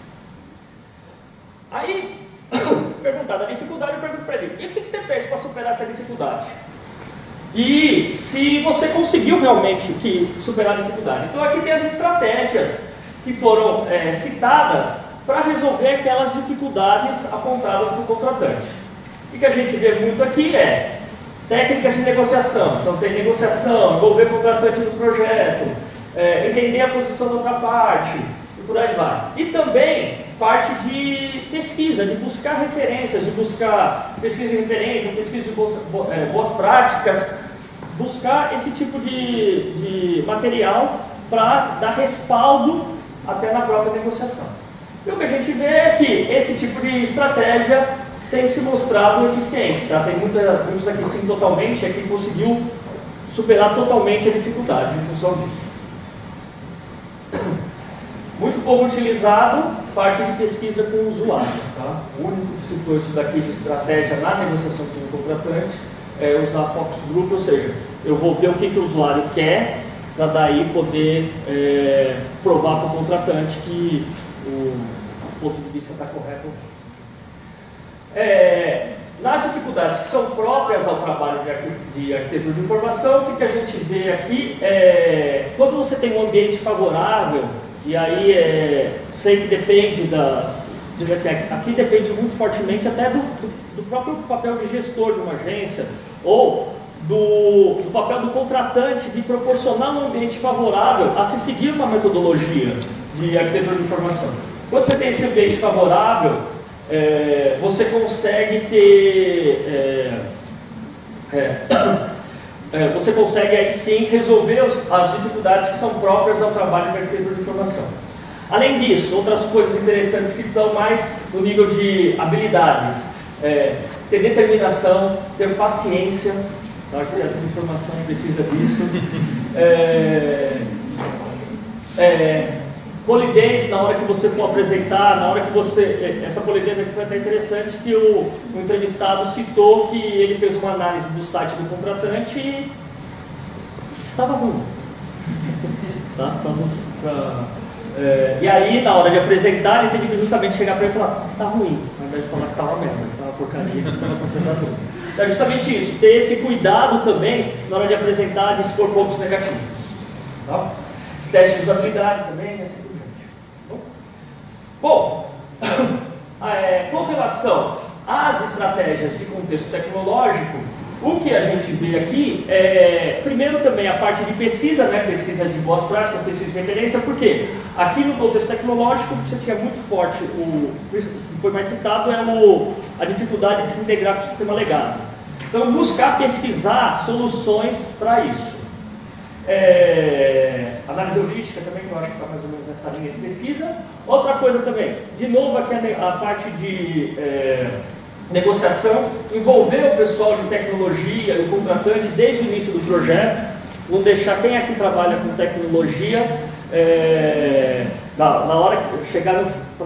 A: Aí, perguntada a dificuldade, eu pergunto para ele, e o que você fez para superar essa dificuldade? E se você conseguiu realmente superar a dificuldade. Então aqui tem as estratégias que foram citadas para resolver aquelas dificuldades apontadas para o contratante. O que a gente vê muito aqui é técnicas de negociação. Então tem negociação, envolver o contratante no projeto, entender a posição da outra parte, e por aí vai. E também parte de pesquisa, de buscar referências, de buscar pesquisa de referência, pesquisa de boas práticas, buscar esse tipo de material para dar respaldo até na própria negociação. E o que a gente vê é que esse tipo de estratégia tem se mostrado eficiente. Tá? Tem muitos aqui sim totalmente, aqui conseguiu superar totalmente a dificuldade em função disso. Muito pouco utilizado, parte de pesquisa com o usuário. Tá? O único que citou isso daqui de estratégia na negociação com o contratante é usar focus group, ou seja, eu vou ver o que o usuário quer, para daí poder provar para o contratante que o ponto de vista está correto. Nas dificuldades que são próprias ao trabalho de arquitetura de informação, o que a gente vê aqui quando você tem um ambiente favorável, e aí sei que depende assim, aqui depende muito fortemente até do próprio papel de gestor de uma agência, ou do papel do contratante de proporcionar um ambiente favorável a se seguir uma metodologia de arquitetura de informação. Quando você tem esse ambiente favorável, você consegue você consegue aí sim resolver as dificuldades que são próprias ao trabalho de arquitetura de informação. Além disso, outras coisas interessantes que estão mais no nível de habilidades, ter determinação, ter paciência, a arquitetura de informação precisa disso, polidez na hora que você for apresentar, na hora que você... Essa polidez aqui foi até interessante, que o entrevistado citou que ele fez uma análise do site do contratante e estava ruim. Tá? E aí, na hora de apresentar, ele teve que justamente chegar para ele e falar: está ruim, ao invés de falar que estava merda, que estava porcaria, que você vai consertar tudo. Então é justamente isso, ter esse cuidado também na hora de apresentar, de expor pontos negativos. Tá? Teste de usabilidade também, assim por diante. Bom, com relação às estratégias de contexto tecnológico, o que a gente vê aqui primeiro também a parte de pesquisa, né? Pesquisa de boas práticas, pesquisa de referência, porque aqui no contexto tecnológico você tinha muito forte, o que foi mais citado, a dificuldade de se integrar com o sistema legado. Então, buscar pesquisar soluções para isso. Análise heurística também, que eu acho que está mais ou menos nessa linha de pesquisa. Outra coisa também, de novo aqui a parte de negociação, envolver o pessoal de tecnologia e o contratante desde o início do projeto. Vamos deixar quem aqui trabalha com tecnologia, na hora que chegar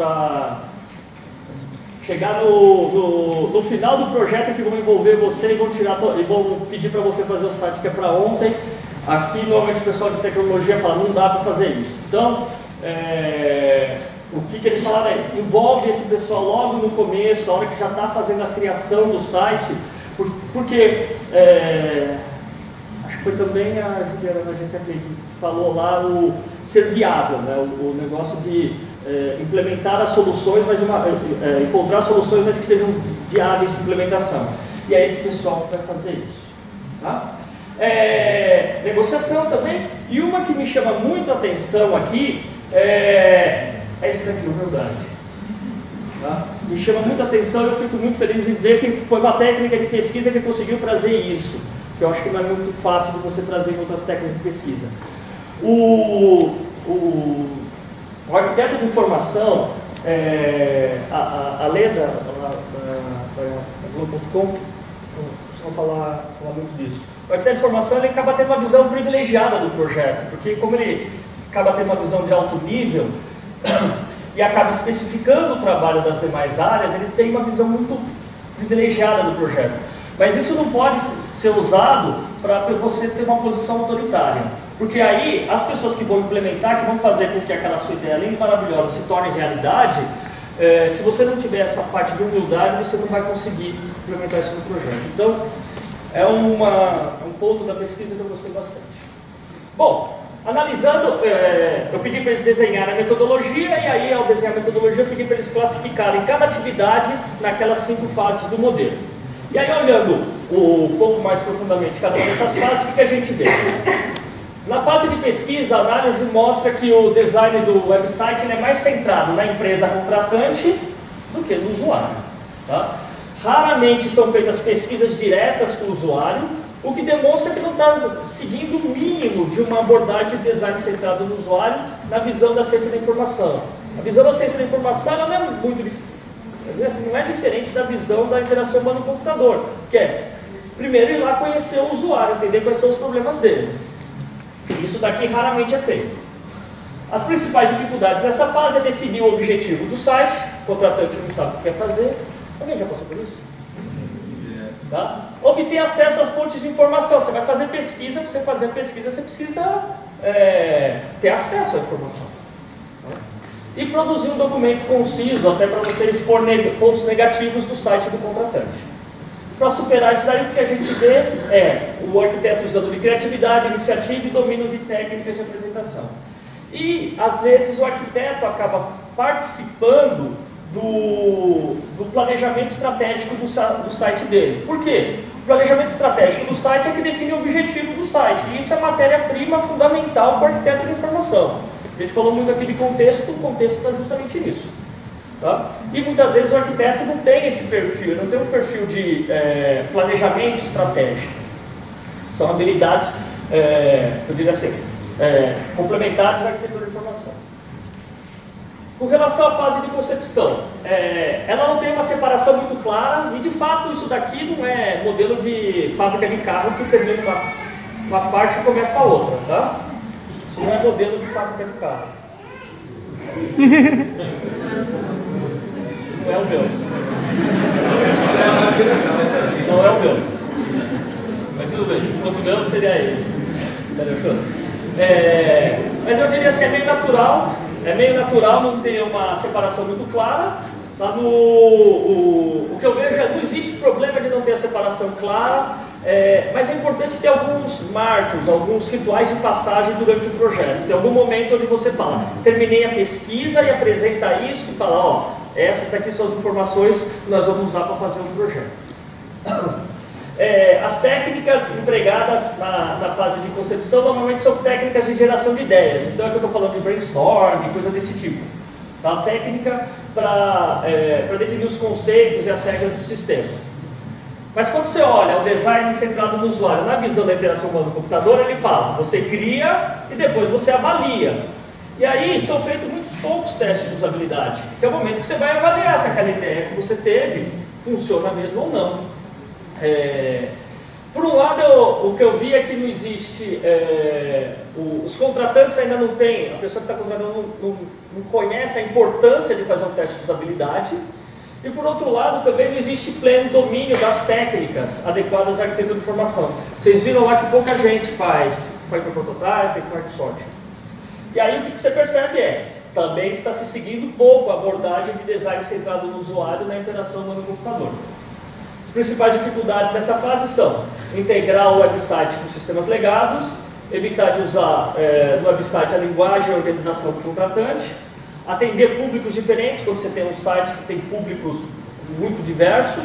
A: no final do projeto, que vão envolver você e vão pedir para você fazer o site que é para ontem. Aqui, normalmente, o pessoal de tecnologia fala: não dá para fazer isso. Então, o que eles falaram aí? Envolve esse pessoal logo no começo, a hora que já está fazendo a criação do site, porque acho que foi também a Juliana da agência que falou lá o ser viável, né? O negócio de implementar as soluções, mas encontrar soluções, mas que sejam viáveis de implementação. E é esse pessoal que vai fazer isso. Tá? Negociação também. E uma que me chama muito a atenção aqui é esse daqui, humildade. Tá? Me chama muita atenção e eu fico muito feliz em ver que foi uma técnica de pesquisa que conseguiu trazer isso, que eu acho que não é muito fácil de você trazer em outras técnicas de pesquisa. O arquiteto de informação, a Leda, da Globo.com, só falar muito disso. O arquiteto de informação, ele acaba tendo uma visão privilegiada do projeto, porque como ele acaba tendo uma visão de alto nível e acaba especificando o trabalho das demais áreas, ele tem uma visão muito privilegiada do projeto. Mas isso não pode ser usado para você ter uma posição autoritária, porque aí as pessoas que vão implementar, que vão fazer com que aquela sua ideia, além de maravilhosa, se torne realidade, se você não tiver essa parte de humildade, você não vai conseguir implementar isso no projeto. Então, é um ponto da pesquisa que eu gostei bastante. Bom, analisando, eu pedi para eles desenharem a metodologia, e aí, ao desenhar a metodologia, eu pedi para eles classificarem cada atividade naquelas 5 fases do modelo. E aí, olhando um pouco mais profundamente cada uma dessas fases, o que a gente vê? Na fase de pesquisa, a análise mostra que o design do website é mais centrado na empresa contratante do que no usuário. Tá? Raramente são feitas pesquisas diretas com o usuário, o que demonstra que não está seguindo o mínimo de uma abordagem de design centrado no usuário na visão da ciência da informação. A visão da ciência da informação ela não é não é diferente da visão da interação humano-computador, que é, primeiro, ir lá conhecer o usuário, entender quais são os problemas dele. Isso daqui raramente é feito. As principais dificuldades dessa fase é definir o objetivo do site, o contratante não sabe o que quer fazer. Alguém já passou por isso? Tá? Obter acesso às fontes de informação. Você vai fazer pesquisa, para você fazer a pesquisa você precisa ter acesso à informação. Tá? E produzir um documento conciso, até para você expor pontos negativos do site do contratante. Para superar isso daí, o que a gente vê é o arquiteto usando de criatividade, iniciativa e domínio de técnicas de apresentação. E, às vezes, o arquiteto acaba participando do planejamento estratégico do site dele. Por quê? O planejamento estratégico do site é que define o objetivo do site. E isso é matéria-prima fundamental para o arquiteto de informação. A gente falou muito aqui de contexto, o contexto está justamente nisso. Tá? E muitas vezes o arquiteto não tem esse perfil, ele não tem um perfil de planejamento estratégico. São habilidades, eu diria assim, complementares à arquitetura de informação. Com relação à fase de concepção, ela não tem uma separação muito clara e de fato isso daqui não é modelo de fábrica de carro que termina uma parte e começa a outra, tá? Isso não é modelo de fábrica de carro. Não é o meu. Não é o meu. Mas tudo bem, se fosse o meu seria ele. Mas eu diria assim, é meio natural não ter uma separação muito clara. Tá? O que eu vejo é que não existe problema de não ter a separação clara, mas é importante ter alguns marcos, alguns rituais de passagem durante o projeto. Tem algum momento onde você fala, terminei a pesquisa e apresenta isso e fala, ó, essas daqui são as informações que nós vamos usar para fazer o projeto. As técnicas empregadas na fase de concepção normalmente são técnicas de geração de ideias. Então é que eu estou falando de brainstorm, coisa desse tipo. Tá? Técnica para definir os conceitos e as regras dos sistemas. Mas quando você olha o design centrado no usuário, na visão da interação humano-computador, ele fala, você cria e depois você avalia. E aí são feitos muitos poucos testes de usabilidade, que é o momento que você vai avaliar se aquela ideia que você teve funciona mesmo ou não. Por um lado, o que eu vi é que não existe, os contratantes ainda não têm, a pessoa que está contratando não conhece a importância de fazer um teste de usabilidade, e por outro lado também não existe pleno domínio das técnicas adequadas à arquitetura de informação. Vocês viram lá que pouca gente faz para prototype, faz sorting. E aí o que você percebe também está se seguindo pouco a abordagem de design centrado no usuário na interação humano-computador. As principais dificuldades dessa fase são integrar o website com sistemas legados, evitar de usar no website a linguagem e a organização do contratante, atender públicos diferentes, quando você tem um site que tem públicos muito diversos,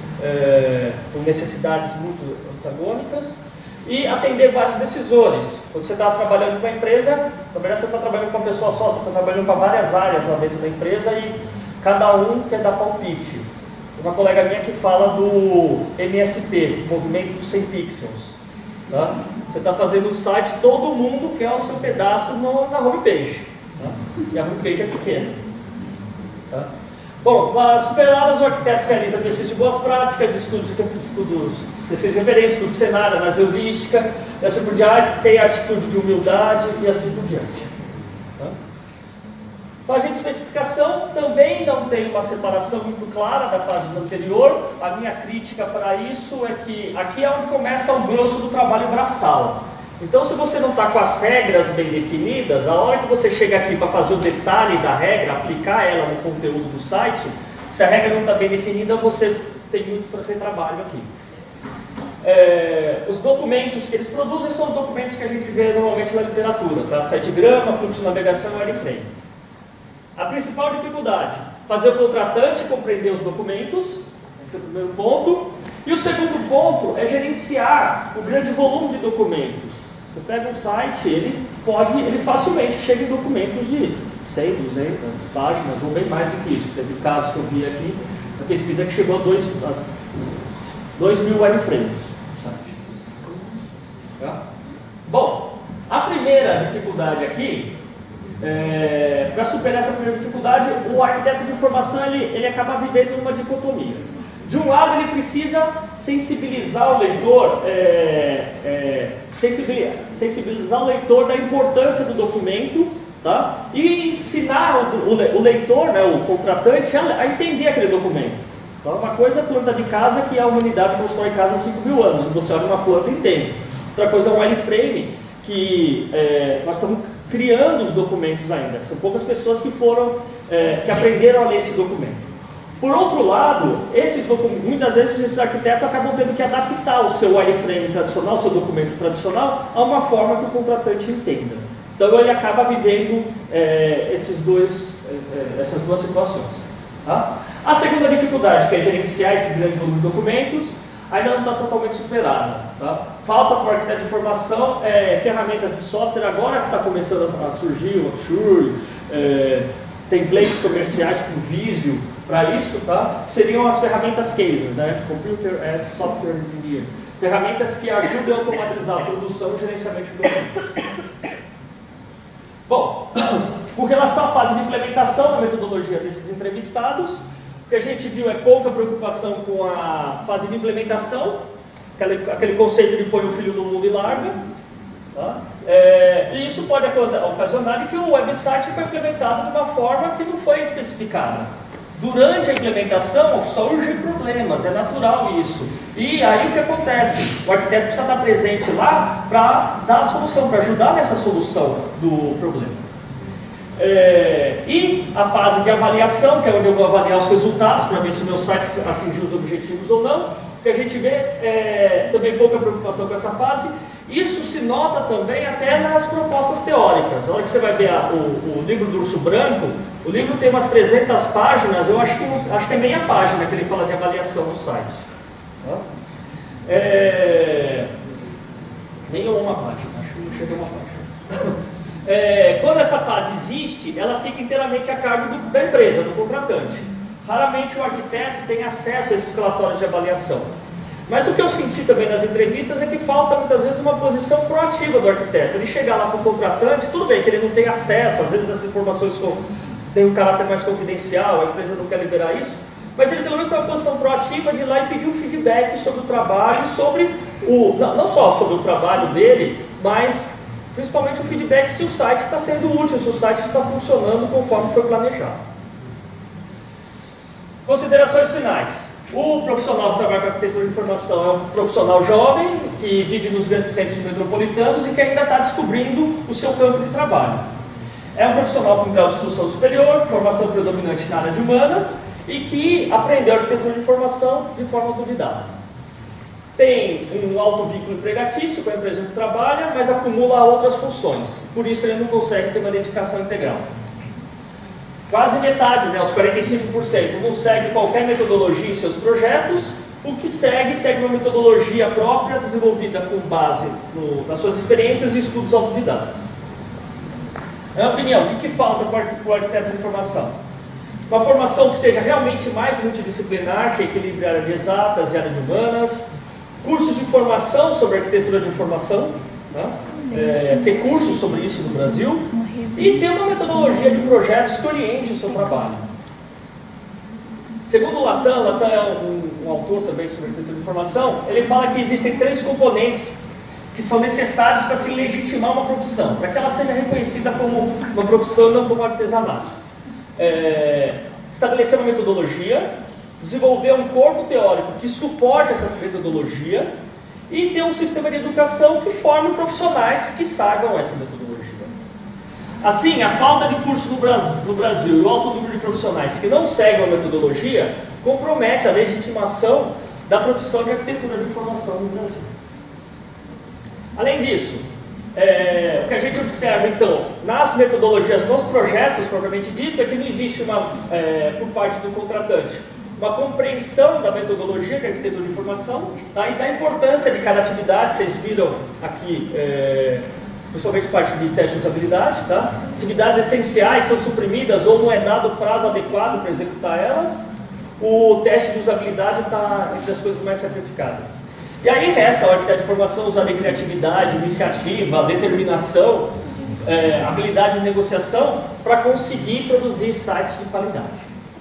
A: com necessidades muito antagônicas, e atender vários decisores. Quando você está trabalhando com uma empresa, também você está trabalhando com uma pessoa só, você está trabalhando com várias áreas lá dentro da empresa e cada um quer dar palpite. Uma colega minha que fala do MSP, Movimento dos 100 Pixels. Tá? Você está fazendo um site, todo mundo quer o seu pedaço na homepage. Tá? E a homepage é pequena. Tá? Bom, para superá-las, o arquiteto realiza pesquisa de boas práticas, pesquisa de referência, estudo de cenário, análise heurística, e assim por diante, tem atitude de humildade e assim por diante. Tá? Página de especificação também não tem uma separação muito clara da fase anterior. A minha crítica para isso é que aqui é onde começa o grosso do trabalho braçal. Então, se você não está com as regras bem definidas, a hora que você chega aqui para fazer o detalhe da regra, aplicar ela no conteúdo do site, se a regra não está bem definida, você tem muito para ter trabalho aqui. Os documentos que eles produzem são os documentos que a gente vê normalmente na literatura, tá? Sitegrama, fluxo de navegação e wireframe. A principal dificuldade, fazer o contratante compreender os documentos, esse é o primeiro ponto. E o segundo ponto é gerenciar o grande volume de documentos. Você pega um site, ele facilmente chega em documentos de 100, 200 páginas, ou bem mais do que isso. Teve casos que eu vi aqui, a pesquisa que chegou a 2.000 wireframes. Tá? Bom, a primeira dificuldade aqui, para superar essa primeira dificuldade, o arquiteto de informação ele acaba vivendo uma dicotomia. De um lado, ele precisa sensibilizar o leitor, sensibilizar o leitor da importância do documento tá? E ensinar o leitor, né, o contratante, a entender aquele documento. Então, uma coisa é a planta de casa, que a humanidade constrói casa há 5.000 anos. Você olha uma planta e entende. Outra coisa é um wireframe, que nós estamos criando os documentos ainda. São poucas pessoas que que aprenderam a ler esse documento. Por outro lado, esses documentos, muitas vezes esses arquitetos acabam tendo que adaptar o seu wireframe tradicional, o seu documento tradicional, a uma forma que o contratante entenda. Então ele acaba vivendo essas duas situações. Tá? A segunda dificuldade, que é gerenciar esse grande número de documentos, ainda não está totalmente superada. Tá? Falta para o arquiteto de informação ferramentas de software, agora que está começando a surgir o Axure, templates comerciais com Visio para isso, tá? Seriam as ferramentas cases, né? Computer and Software Engineer. Ferramentas que ajudem a automatizar a produção e gerenciamento de documentos. Bom, com relação à fase de implementação da metodologia desses entrevistados, o que a gente viu é pouca preocupação com a fase de implementação, aquele conceito de põe o filho no mundo e larga. Tá? E isso pode ocasionar de que o website foi implementado de uma forma que não foi especificada. Durante a implementação surgem problemas, é natural isso. E aí o que acontece? O arquiteto precisa estar presente lá para dar a solução, para ajudar nessa solução do problema. E a fase de avaliação, que é onde eu vou avaliar os resultados para ver se o meu site atingiu os objetivos ou não, que a gente vê também pouca preocupação com essa fase. Isso se nota também até nas propostas teóricas. Na hora que você vai ver o livro do Urso Branco, o livro tem umas 300 páginas, eu acho que é meia página que ele fala de avaliação no site. Tá? Nem uma página, acho que não chega a uma página. Quando essa fase existe, ela fica inteiramente a cargo da empresa, do contratante. Raramente o arquiteto tem acesso a esses relatórios de avaliação. Mas o que eu senti também nas entrevistas é que falta muitas vezes uma posição proativa do arquiteto. Ele chegar lá para o contratante, tudo bem que ele não tem acesso, às vezes as informações têm um caráter mais confidencial, a empresa não quer liberar isso, mas ele pelo menos tem uma posição proativa de ir lá e pedir um feedback sobre o trabalho, não só sobre o trabalho dele, mas principalmente o feedback se o site está sendo útil, se o site está funcionando conforme foi planejado. Considerações finais. O profissional que trabalha com arquitetura de informação é um profissional jovem, que vive nos grandes centros metropolitanos e que ainda está descobrindo o seu campo de trabalho. É um profissional com grau de instrução superior, formação predominante na área de humanas e que aprendeu arquitetura de informação de forma autodidata. Tem um alto vínculo empregatício com a empresa que trabalha, mas acumula outras funções. Por isso ele não consegue ter uma dedicação integral. Quase metade, né, os 45%, não segue qualquer metodologia em seus projetos. O que segue uma metodologia própria, desenvolvida com base nas suas experiências e estudos autodidatas. Na minha opinião, o que falta para o arquiteto de informação? Uma formação que seja realmente mais multidisciplinar, que equilibre a área de exatas e a área de humanas, cursos de formação sobre arquitetura de informação, tá? Ter cursos sobre isso no Brasil, e ter uma metodologia de projetos que oriente o seu trabalho. Segundo o Latam é um autor também sobre arquitetura de informação, ele fala que existem 3 componentes que são necessários para se legitimar uma profissão, para que ela seja reconhecida como uma profissão e não como artesanato. Estabelecer uma metodologia, desenvolver um corpo teórico que suporte essa metodologia e ter um sistema de educação que forme profissionais que saibam essa metodologia. Assim, a falta de curso no Brasil e o alto número de profissionais que não seguem a metodologia compromete a legitimação da profissão de arquitetura de informação no Brasil. Além disso, o que a gente observa, então, nas metodologias, nos projetos, propriamente dito, é que não existe por parte do contratante, uma compreensão da metodologia de arquitetura de informação, tá? E da importância de cada atividade. Vocês viram aqui, principalmente parte de teste de usabilidade, tá? Atividades essenciais são suprimidas ou não é dado prazo adequado para executar elas. O teste de usabilidade está entre as coisas mais sacrificadas. E aí resta ao arquiteto de informação usar de criatividade, iniciativa, determinação, habilidade de negociação para conseguir produzir sites de qualidade.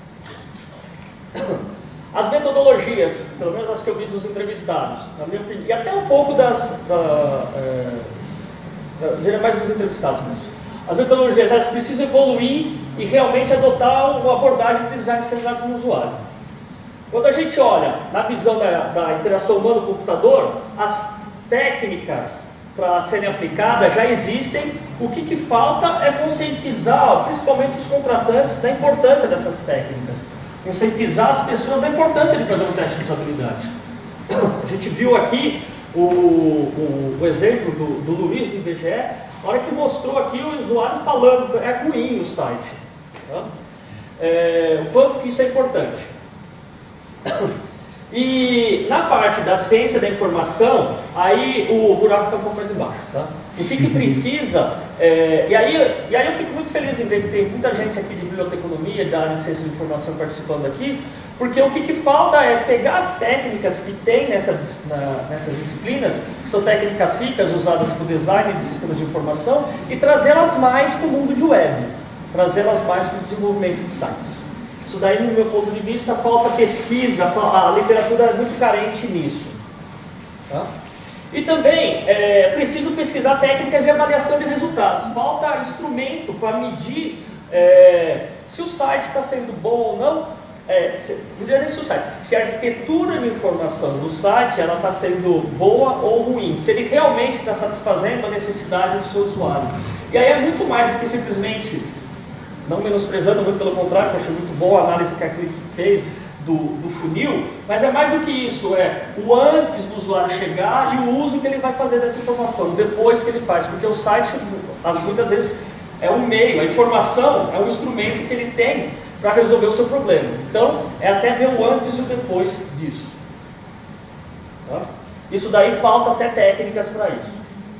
A: As metodologias, pelo menos as que eu vi dos entrevistados, na minha opinião, e até um pouco mais dos entrevistados mesmo. As metodologias elas precisam evoluir e realmente adotar uma abordagem de design centrado no usuário. Quando a gente olha na visão da interação humano-computador, as técnicas para serem aplicadas já existem. O que falta é conscientizar, principalmente os contratantes, da importância dessas técnicas. Conscientizar as pessoas da importância de fazer um teste de usabilidade. A gente viu aqui o exemplo do Luiz do IBGE, a hora que mostrou aqui o usuário falando, é ruim o site. Tá? O quanto que isso é importante. E na parte da ciência da informação, aí o buraco está um pouco mais embaixo. Tá? O que precisa, e aí eu fico muito feliz em ver que tem muita gente aqui de biblioteconomia, da área de ciência da informação participando aqui, porque o que falta é pegar as técnicas que tem nessas disciplinas, que são técnicas ricas usadas para o design de sistemas de informação, e trazê-las mais para o mundo de web, trazê-las mais para o desenvolvimento de sites. Isso daí, no meu ponto de vista, falta pesquisa, a literatura é muito carente nisso. Tá? E também, preciso pesquisar técnicas de avaliação de resultados. Falta instrumento para medir se o site está sendo bom ou não. Se a arquitetura de informação do site está sendo boa ou ruim. Se ele realmente está satisfazendo a necessidade do seu usuário. E aí é muito mais do que simplesmente... Não menosprezando, muito pelo contrário, eu achei muito boa a análise que a Click fez do funil, mas é mais do que isso, o antes do usuário chegar e o uso que ele vai fazer dessa informação, depois que ele faz, porque o site, muitas vezes, é um meio, a informação é um instrumento que ele tem para resolver o seu problema. Então, é até ver o antes e o depois disso. Tá? Isso daí falta até técnicas para isso.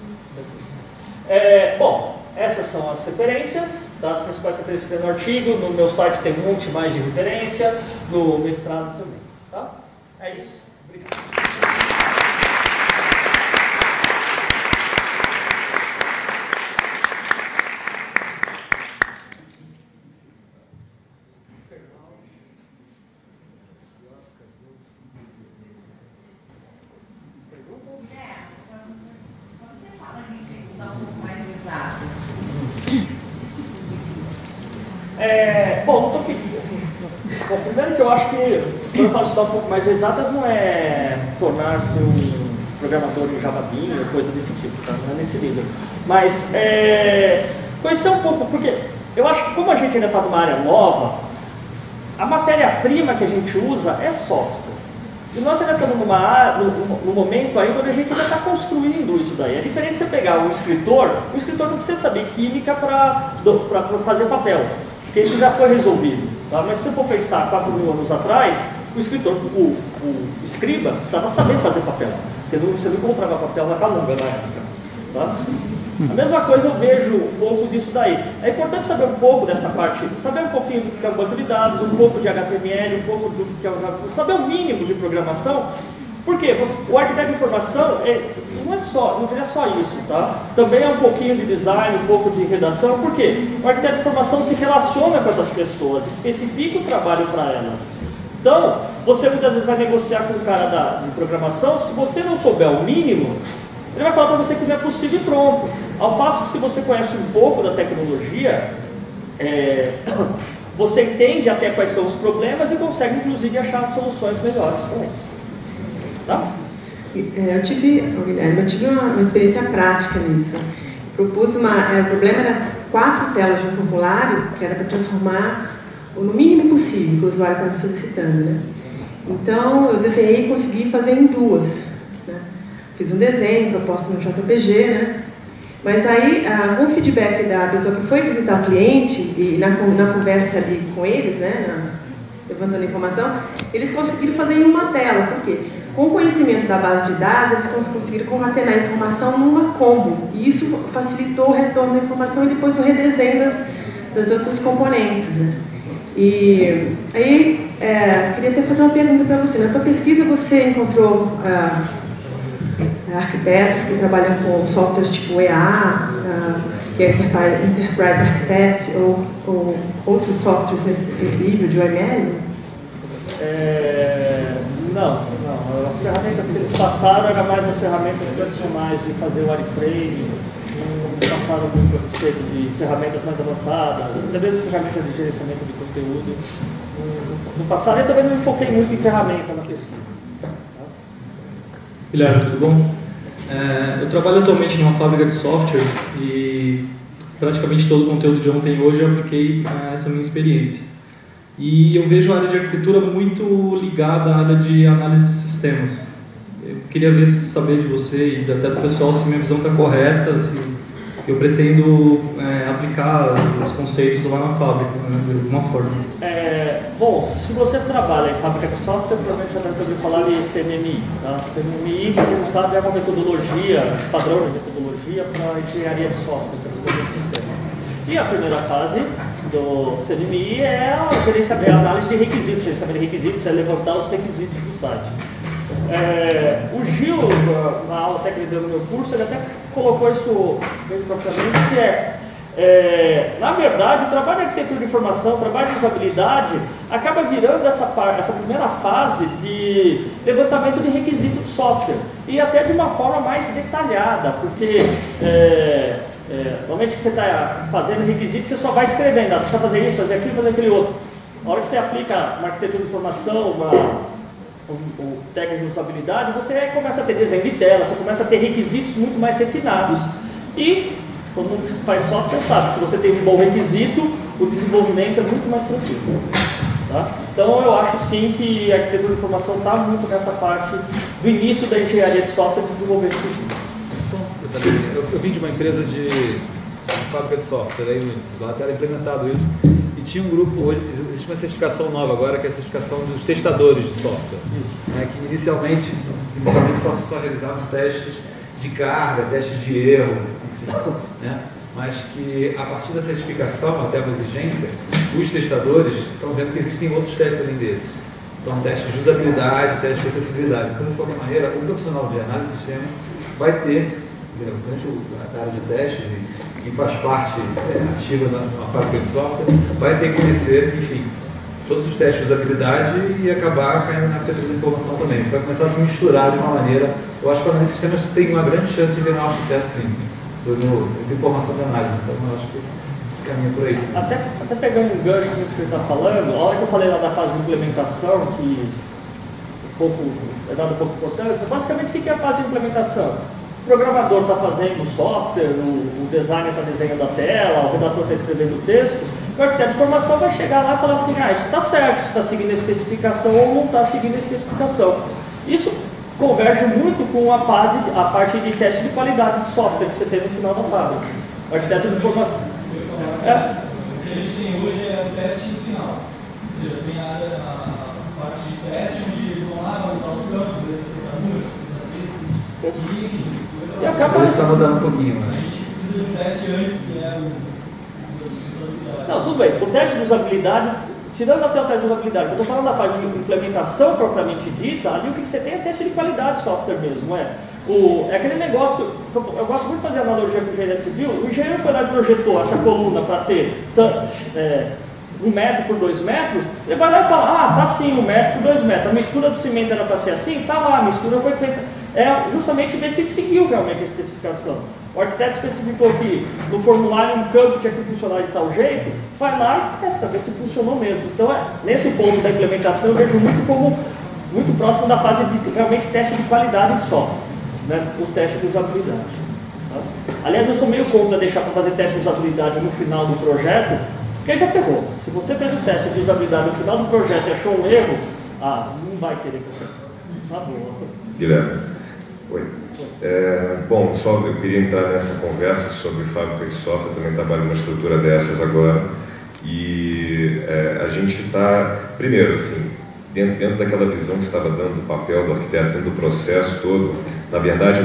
A: Bom, essas são as referências, as principais referências que tem no artigo, no meu site tem um monte mais de referência, no mestrado também. Tá? É isso. Obrigado. Bom, primeiro que eu acho que quando eu falo estudar um pouco mais exatas não é tornar-se um programador em Java Bean ou coisa desse tipo, tá? Não é nesse nível. Mas conhecer um pouco, porque eu acho que como a gente ainda está numa área nova, a matéria-prima que a gente usa é software. E nós ainda estamos num momento ainda onde a gente ainda está construindo isso daí. É diferente você pegar o escritor não precisa saber química para fazer papel, porque isso já foi resolvido. Tá? Mas se você for pensar 4.000 anos atrás, o escritor, o escriba, precisava saber fazer papel, porque você não encontrava papel na calunga na época. Tá? A mesma coisa eu vejo um pouco disso daí. É importante saber um pouco dessa parte, saber um pouquinho do que é o banco de dados, um pouco de HTML, um pouco do que é o Java, saber o mínimo de programação. Por quê? O arquiteto de informação não é só isso, tá? Também é um pouquinho de design, um pouco de redação. Por quê? O arquiteto de informação se relaciona com essas pessoas, especifica o trabalho para elas. Então, você muitas vezes vai negociar com o cara de programação, se você não souber o mínimo, ele vai falar para você que não é possível e pronto. Ao passo que se você conhece um pouco da tecnologia, você entende até quais são os problemas e consegue inclusive achar soluções melhores para isso. Tá?
B: Eu tive uma experiência prática nisso. Propus o problema era 4 telas de um formulário que era para transformar no mínimo possível que o usuário estava solicitando. Né? Então, eu desenhei e consegui fazer em 2. Né? Fiz um desenho proposto no JPG, né? Mas aí, com o feedback da pessoa que foi visitar o cliente e na conversa ali com eles, né, levantando a informação, eles conseguiram fazer em uma tela. Por quê? Com o conhecimento da base de dados, eles conseguiram concatenar a informação numa combo. E isso facilitou o retorno da informação e depois o redesenho das outros componentes. Né? E aí, queria até fazer uma pergunta para você. Na sua pesquisa, você encontrou arquitetos que trabalham com softwares tipo EA, que é Enterprise Architect, ou outros softwares nesse nível de UML?
A: Não. As ferramentas que eles passaram eram mais as ferramentas tradicionais de fazer o wireframe, não passaram conversaram muito a respeito de ferramentas mais avançadas, até mesmo ferramentas de gerenciamento de conteúdo. No passado eu também não me foquei muito em ferramenta na pesquisa.
C: Guilherme, tudo bom? Eu trabalho atualmente numa fábrica de software e praticamente todo o conteúdo de ontem e hoje eu apliquei a essa minha experiência. E eu vejo a área de arquitetura muito ligada à área de análise de sistemas. Eu queria saber de você e até do pessoal se minha visão está correta, se eu pretendo aplicar os conceitos lá na fábrica, né, de alguma forma.
A: Bom, se você trabalha em fábrica de software, provavelmente já deve ouvir falar de CMMI. Tá? CMMI, para quem não sabe, é uma metodologia, padrão de metodologia para engenharia de software, para desenvolvimento de sistema. E a primeira fase do CMMI é a análise de requisitos. Gerenciamento de requisitos é levantar os requisitos do site. O Gil, na aula técnica do meu curso, ele até colocou isso bem propriamente, que na verdade, o trabalho de arquitetura de informação, o trabalho de usabilidade, acaba virando essa primeira fase de levantamento de requisito do software, e até de uma forma mais detalhada, porque normalmente que você está fazendo requisito, você só vai escrevendo, precisa fazer isso, fazer aquilo, fazer aquele outro. Na hora que você aplica uma arquitetura de informação, o técnico de usabilidade, você começa a ter desenho de tela, você começa a ter requisitos muito mais refinados. E, todo mundo que faz software sabe, se você tem um bom requisito, o desenvolvimento é muito mais tranquilo. Tá? Então eu acho sim que a arquitetura de informação está muito nessa parte do início da engenharia de software e desenvolvimento de sistema.
D: Eu vim de uma empresa de fábrica de software, aí lá era implementado isso. Tinha um grupo, hoje existe uma certificação nova agora, que é a certificação dos testadores de software, né, que inicialmente só realizavam testes de carga, testes de erro, enfim, né, mas que a partir da certificação, até uma exigência, os testadores estão vendo que existem outros testes além desses. Então, testes de usabilidade, testes de acessibilidade. Então, de qualquer maneira, o profissional de análise de sistema vai ter, durante a área de testes, que faz parte ativa na fábrica de software, vai ter que conhecer, enfim, todos os testes de usabilidade e acabar caindo na arquitetura de informação também. Isso vai começar a se misturar de uma maneira. Eu acho que para esses sistemas tem uma grande chance de virar um arquiteto, sim, de informação de análise. Então, eu acho que caminha por aí.
A: Até pegando um gancho nisso que ele está falando, a hora que eu falei lá da fase de implementação, que é dado pouca importância, basicamente o que é a fase de implementação? O programador está fazendo o software, o designer está desenhando a tela, o redator está escrevendo o texto, o arquiteto de informação vai chegar lá e falar assim, isso está certo, isso está seguindo a especificação ou não está seguindo a especificação. Isso converge muito com a parte de teste de qualidade de software que você tem no final da fábrica. O arquiteto de informação...
E: O que a gente tem hoje é o teste final. Ou seja, tem a parte de teste onde eles vão lá, vão usar os campos, acessar números, e enfim.
A: E acaba...
D: Isso está mudando um pouquinho, né?
E: A gente precisa de um teste antes, que é
A: Não, tudo bem. O teste de usabilidade, tirando até o teste de usabilidade, eu estou falando da parte de implementação propriamente dita, ali o que você tem é teste de qualidade de software mesmo, é aquele negócio, eu gosto muito de fazer analogia com o engenheiro civil. O engenheiro foi lá e projetou essa coluna para ter 1 metro por 2 metros, ele vai lá e fala, tá assim, 1 metro por 2 metros, a mistura do cimento era para ser assim, tá lá, a mistura foi feita. Justamente ver se seguiu realmente a especificação. O arquiteto especificou que no formulário um campo tinha que funcionar de tal jeito, vai lá e testa, ver se funcionou mesmo. Então, nesse ponto da implementação, eu vejo muito próximo da fase de realmente teste de qualidade de software, né? O teste de usabilidade. Tá? Aliás, eu sou meio contra deixar para fazer teste de usabilidade no final do projeto, porque aí já ferrou. Se você fez o teste de usabilidade no final do projeto e achou um erro, não vai querer consertar. Tá bom.
F: Guilherme. Oi. Bom, pessoal, eu queria entrar nessa conversa sobre fábrica de software, também trabalho numa estrutura dessas agora, e a gente está, primeiro, assim, dentro daquela visão que você estava dando do papel do arquiteto, dentro do processo todo, na verdade,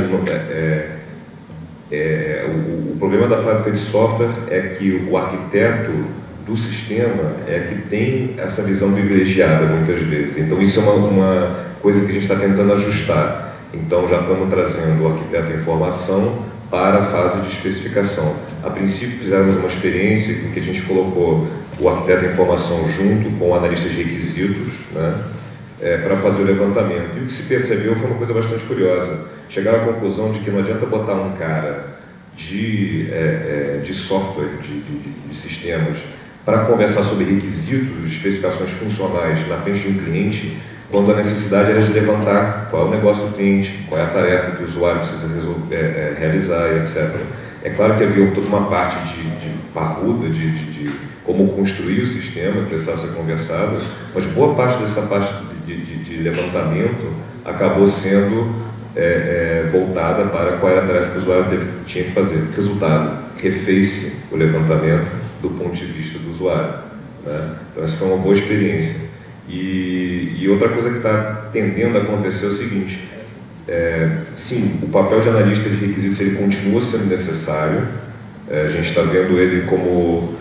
F: o problema da fábrica de software é que o arquiteto do sistema é que tem essa visão privilegiada muitas vezes. Então isso é uma coisa que a gente está tentando ajustar. Então já estamos trazendo o arquiteto de informação para a fase de especificação. A princípio fizemos uma experiência em que a gente colocou o arquiteto de informação junto com o analista de requisitos, né, para fazer o levantamento. E o que se percebeu foi uma coisa bastante curiosa. Chegaram à conclusão de que não adianta botar um cara de software, de sistemas, para conversar sobre requisitos, especificações funcionais na frente de um cliente, quando a necessidade era de levantar qual é o negócio do cliente, qual é a tarefa que o usuário precisa realizar, etc. É claro que havia toda uma parte de parruda, de como construir o sistema, que precisava ser conversado, mas boa parte dessa parte de levantamento acabou sendo voltada para qual era a tarefa que o usuário tinha que fazer. Resultado, refez-se o levantamento do ponto de vista do usuário, né? Então essa foi uma boa experiência. E outra coisa que está tendendo a acontecer é o seguinte: sim, o papel de analista de requisitos ele continua sendo necessário. A gente está vendo ele como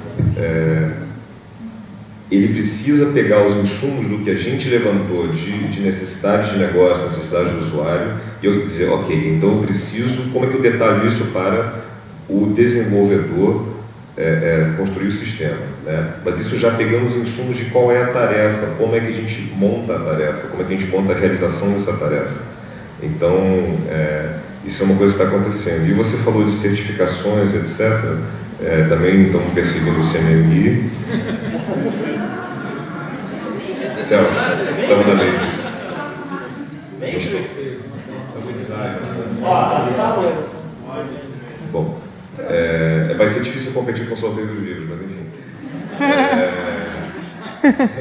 F: ele precisa pegar os insumos do que a gente levantou de necessidade de negócio, necessidade do usuário, e eu dizer, ok, então eu preciso, como é que eu detalho isso para o desenvolvedor construir o sistema, né? Mas isso já pegando os insumos de qual é a tarefa, como é que a gente monta a tarefa, como é que a gente monta a realização dessa tarefa. Então, isso é uma coisa que está acontecendo. E você falou de certificações, etc. Também estamos perseguindo o CMMI. Celso, estamos na lei disso. Bom, vai ser difícil competir com o sorteio dos livros, mas enfim.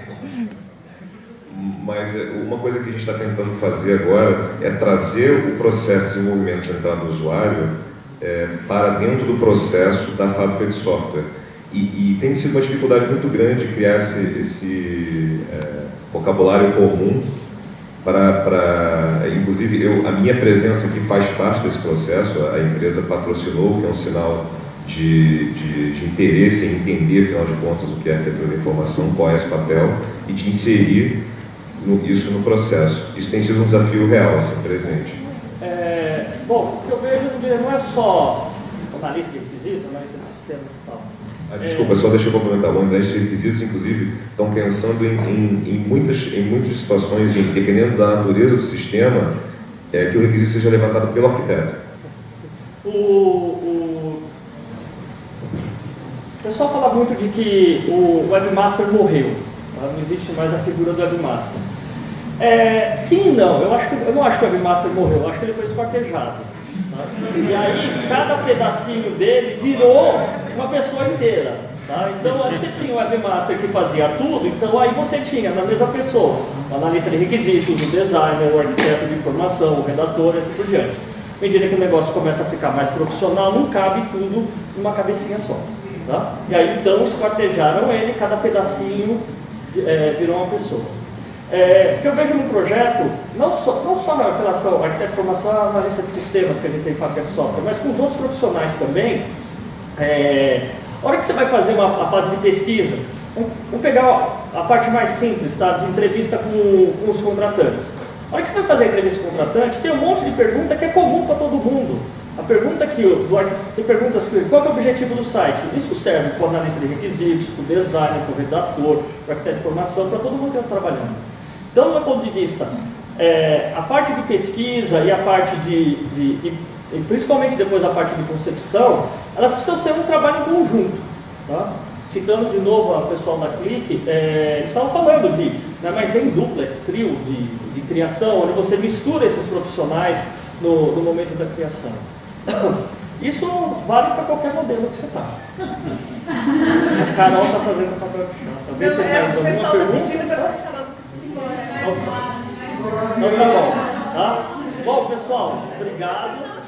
F: Mas uma coisa que a gente está tentando fazer agora é trazer o processo de desenvolvimento centrado no usuário para dentro do processo da fábrica de software. E tem sido uma dificuldade muito grande criar esse vocabulário comum inclusive, a minha presença aqui faz parte desse processo. A empresa patrocinou, que é um sinal de interesse em entender, afinal de contas, o que é arquitetura da informação, qual é esse papel, e de inserir isso no processo. Isso tem sido um desafio real, assim, presente.
A: Bom, o que eu vejo não é só analista de requisitos, analista de sistemas e tal.
F: Desculpa, só deixa eu complementar. Os analistas de requisitos, inclusive, estão pensando em muitas situações, dependendo da natureza do sistema, que o requisito seja levantado pelo arquiteto.
A: O pessoal fala muito de que o webmaster morreu. Não existe mais a figura do webmaster. Sim e não. Eu não acho que o webmaster morreu. Eu acho que ele foi esquartejado. Tá? E aí, cada pedacinho dele virou uma pessoa inteira. Tá? Então, antes você tinha o webmaster que fazia tudo, então aí você tinha na mesma pessoa o analista de requisitos, o designer, o arquiteto de informação, o redator e assim por diante. À medida que o negócio começa a ficar mais profissional, não cabe tudo numa cabecinha só. Tá? E aí, então, esquartejaram ele, cada pedacinho virou uma pessoa. O que eu vejo no projeto, não só na relação à arquiteto de formação, à analista de sistemas que a gente tem em fábrica de software, mas com os outros profissionais também. A hora que você vai fazer a fase de pesquisa, vamos pegar a parte mais simples, tá? De entrevista com os contratantes. A hora que você vai fazer a entrevista com o contratante, tem um monte de pergunta que é comum para todo mundo. A pergunta tem perguntas que, qual é o objetivo do site? Isso serve para o analista de requisitos, para o designer, para o redator, para o arquiteto de formação, para todo mundo que está trabalhando. Então, do meu ponto de vista, a parte de pesquisa e a parte e principalmente depois a parte de concepção, elas precisam ser um trabalho em conjunto. Tá? Citando de novo a pessoal da Click, estavam falando mas tem dupla, trio de criação, onde você mistura esses profissionais no momento da criação. Isso vale para qualquer modelo que você está. A Carol está fazendo o papel de chão.
G: O pessoal está pedindo para você chamar
A: Então tá bom. Tá? Bom, pessoal, obrigado.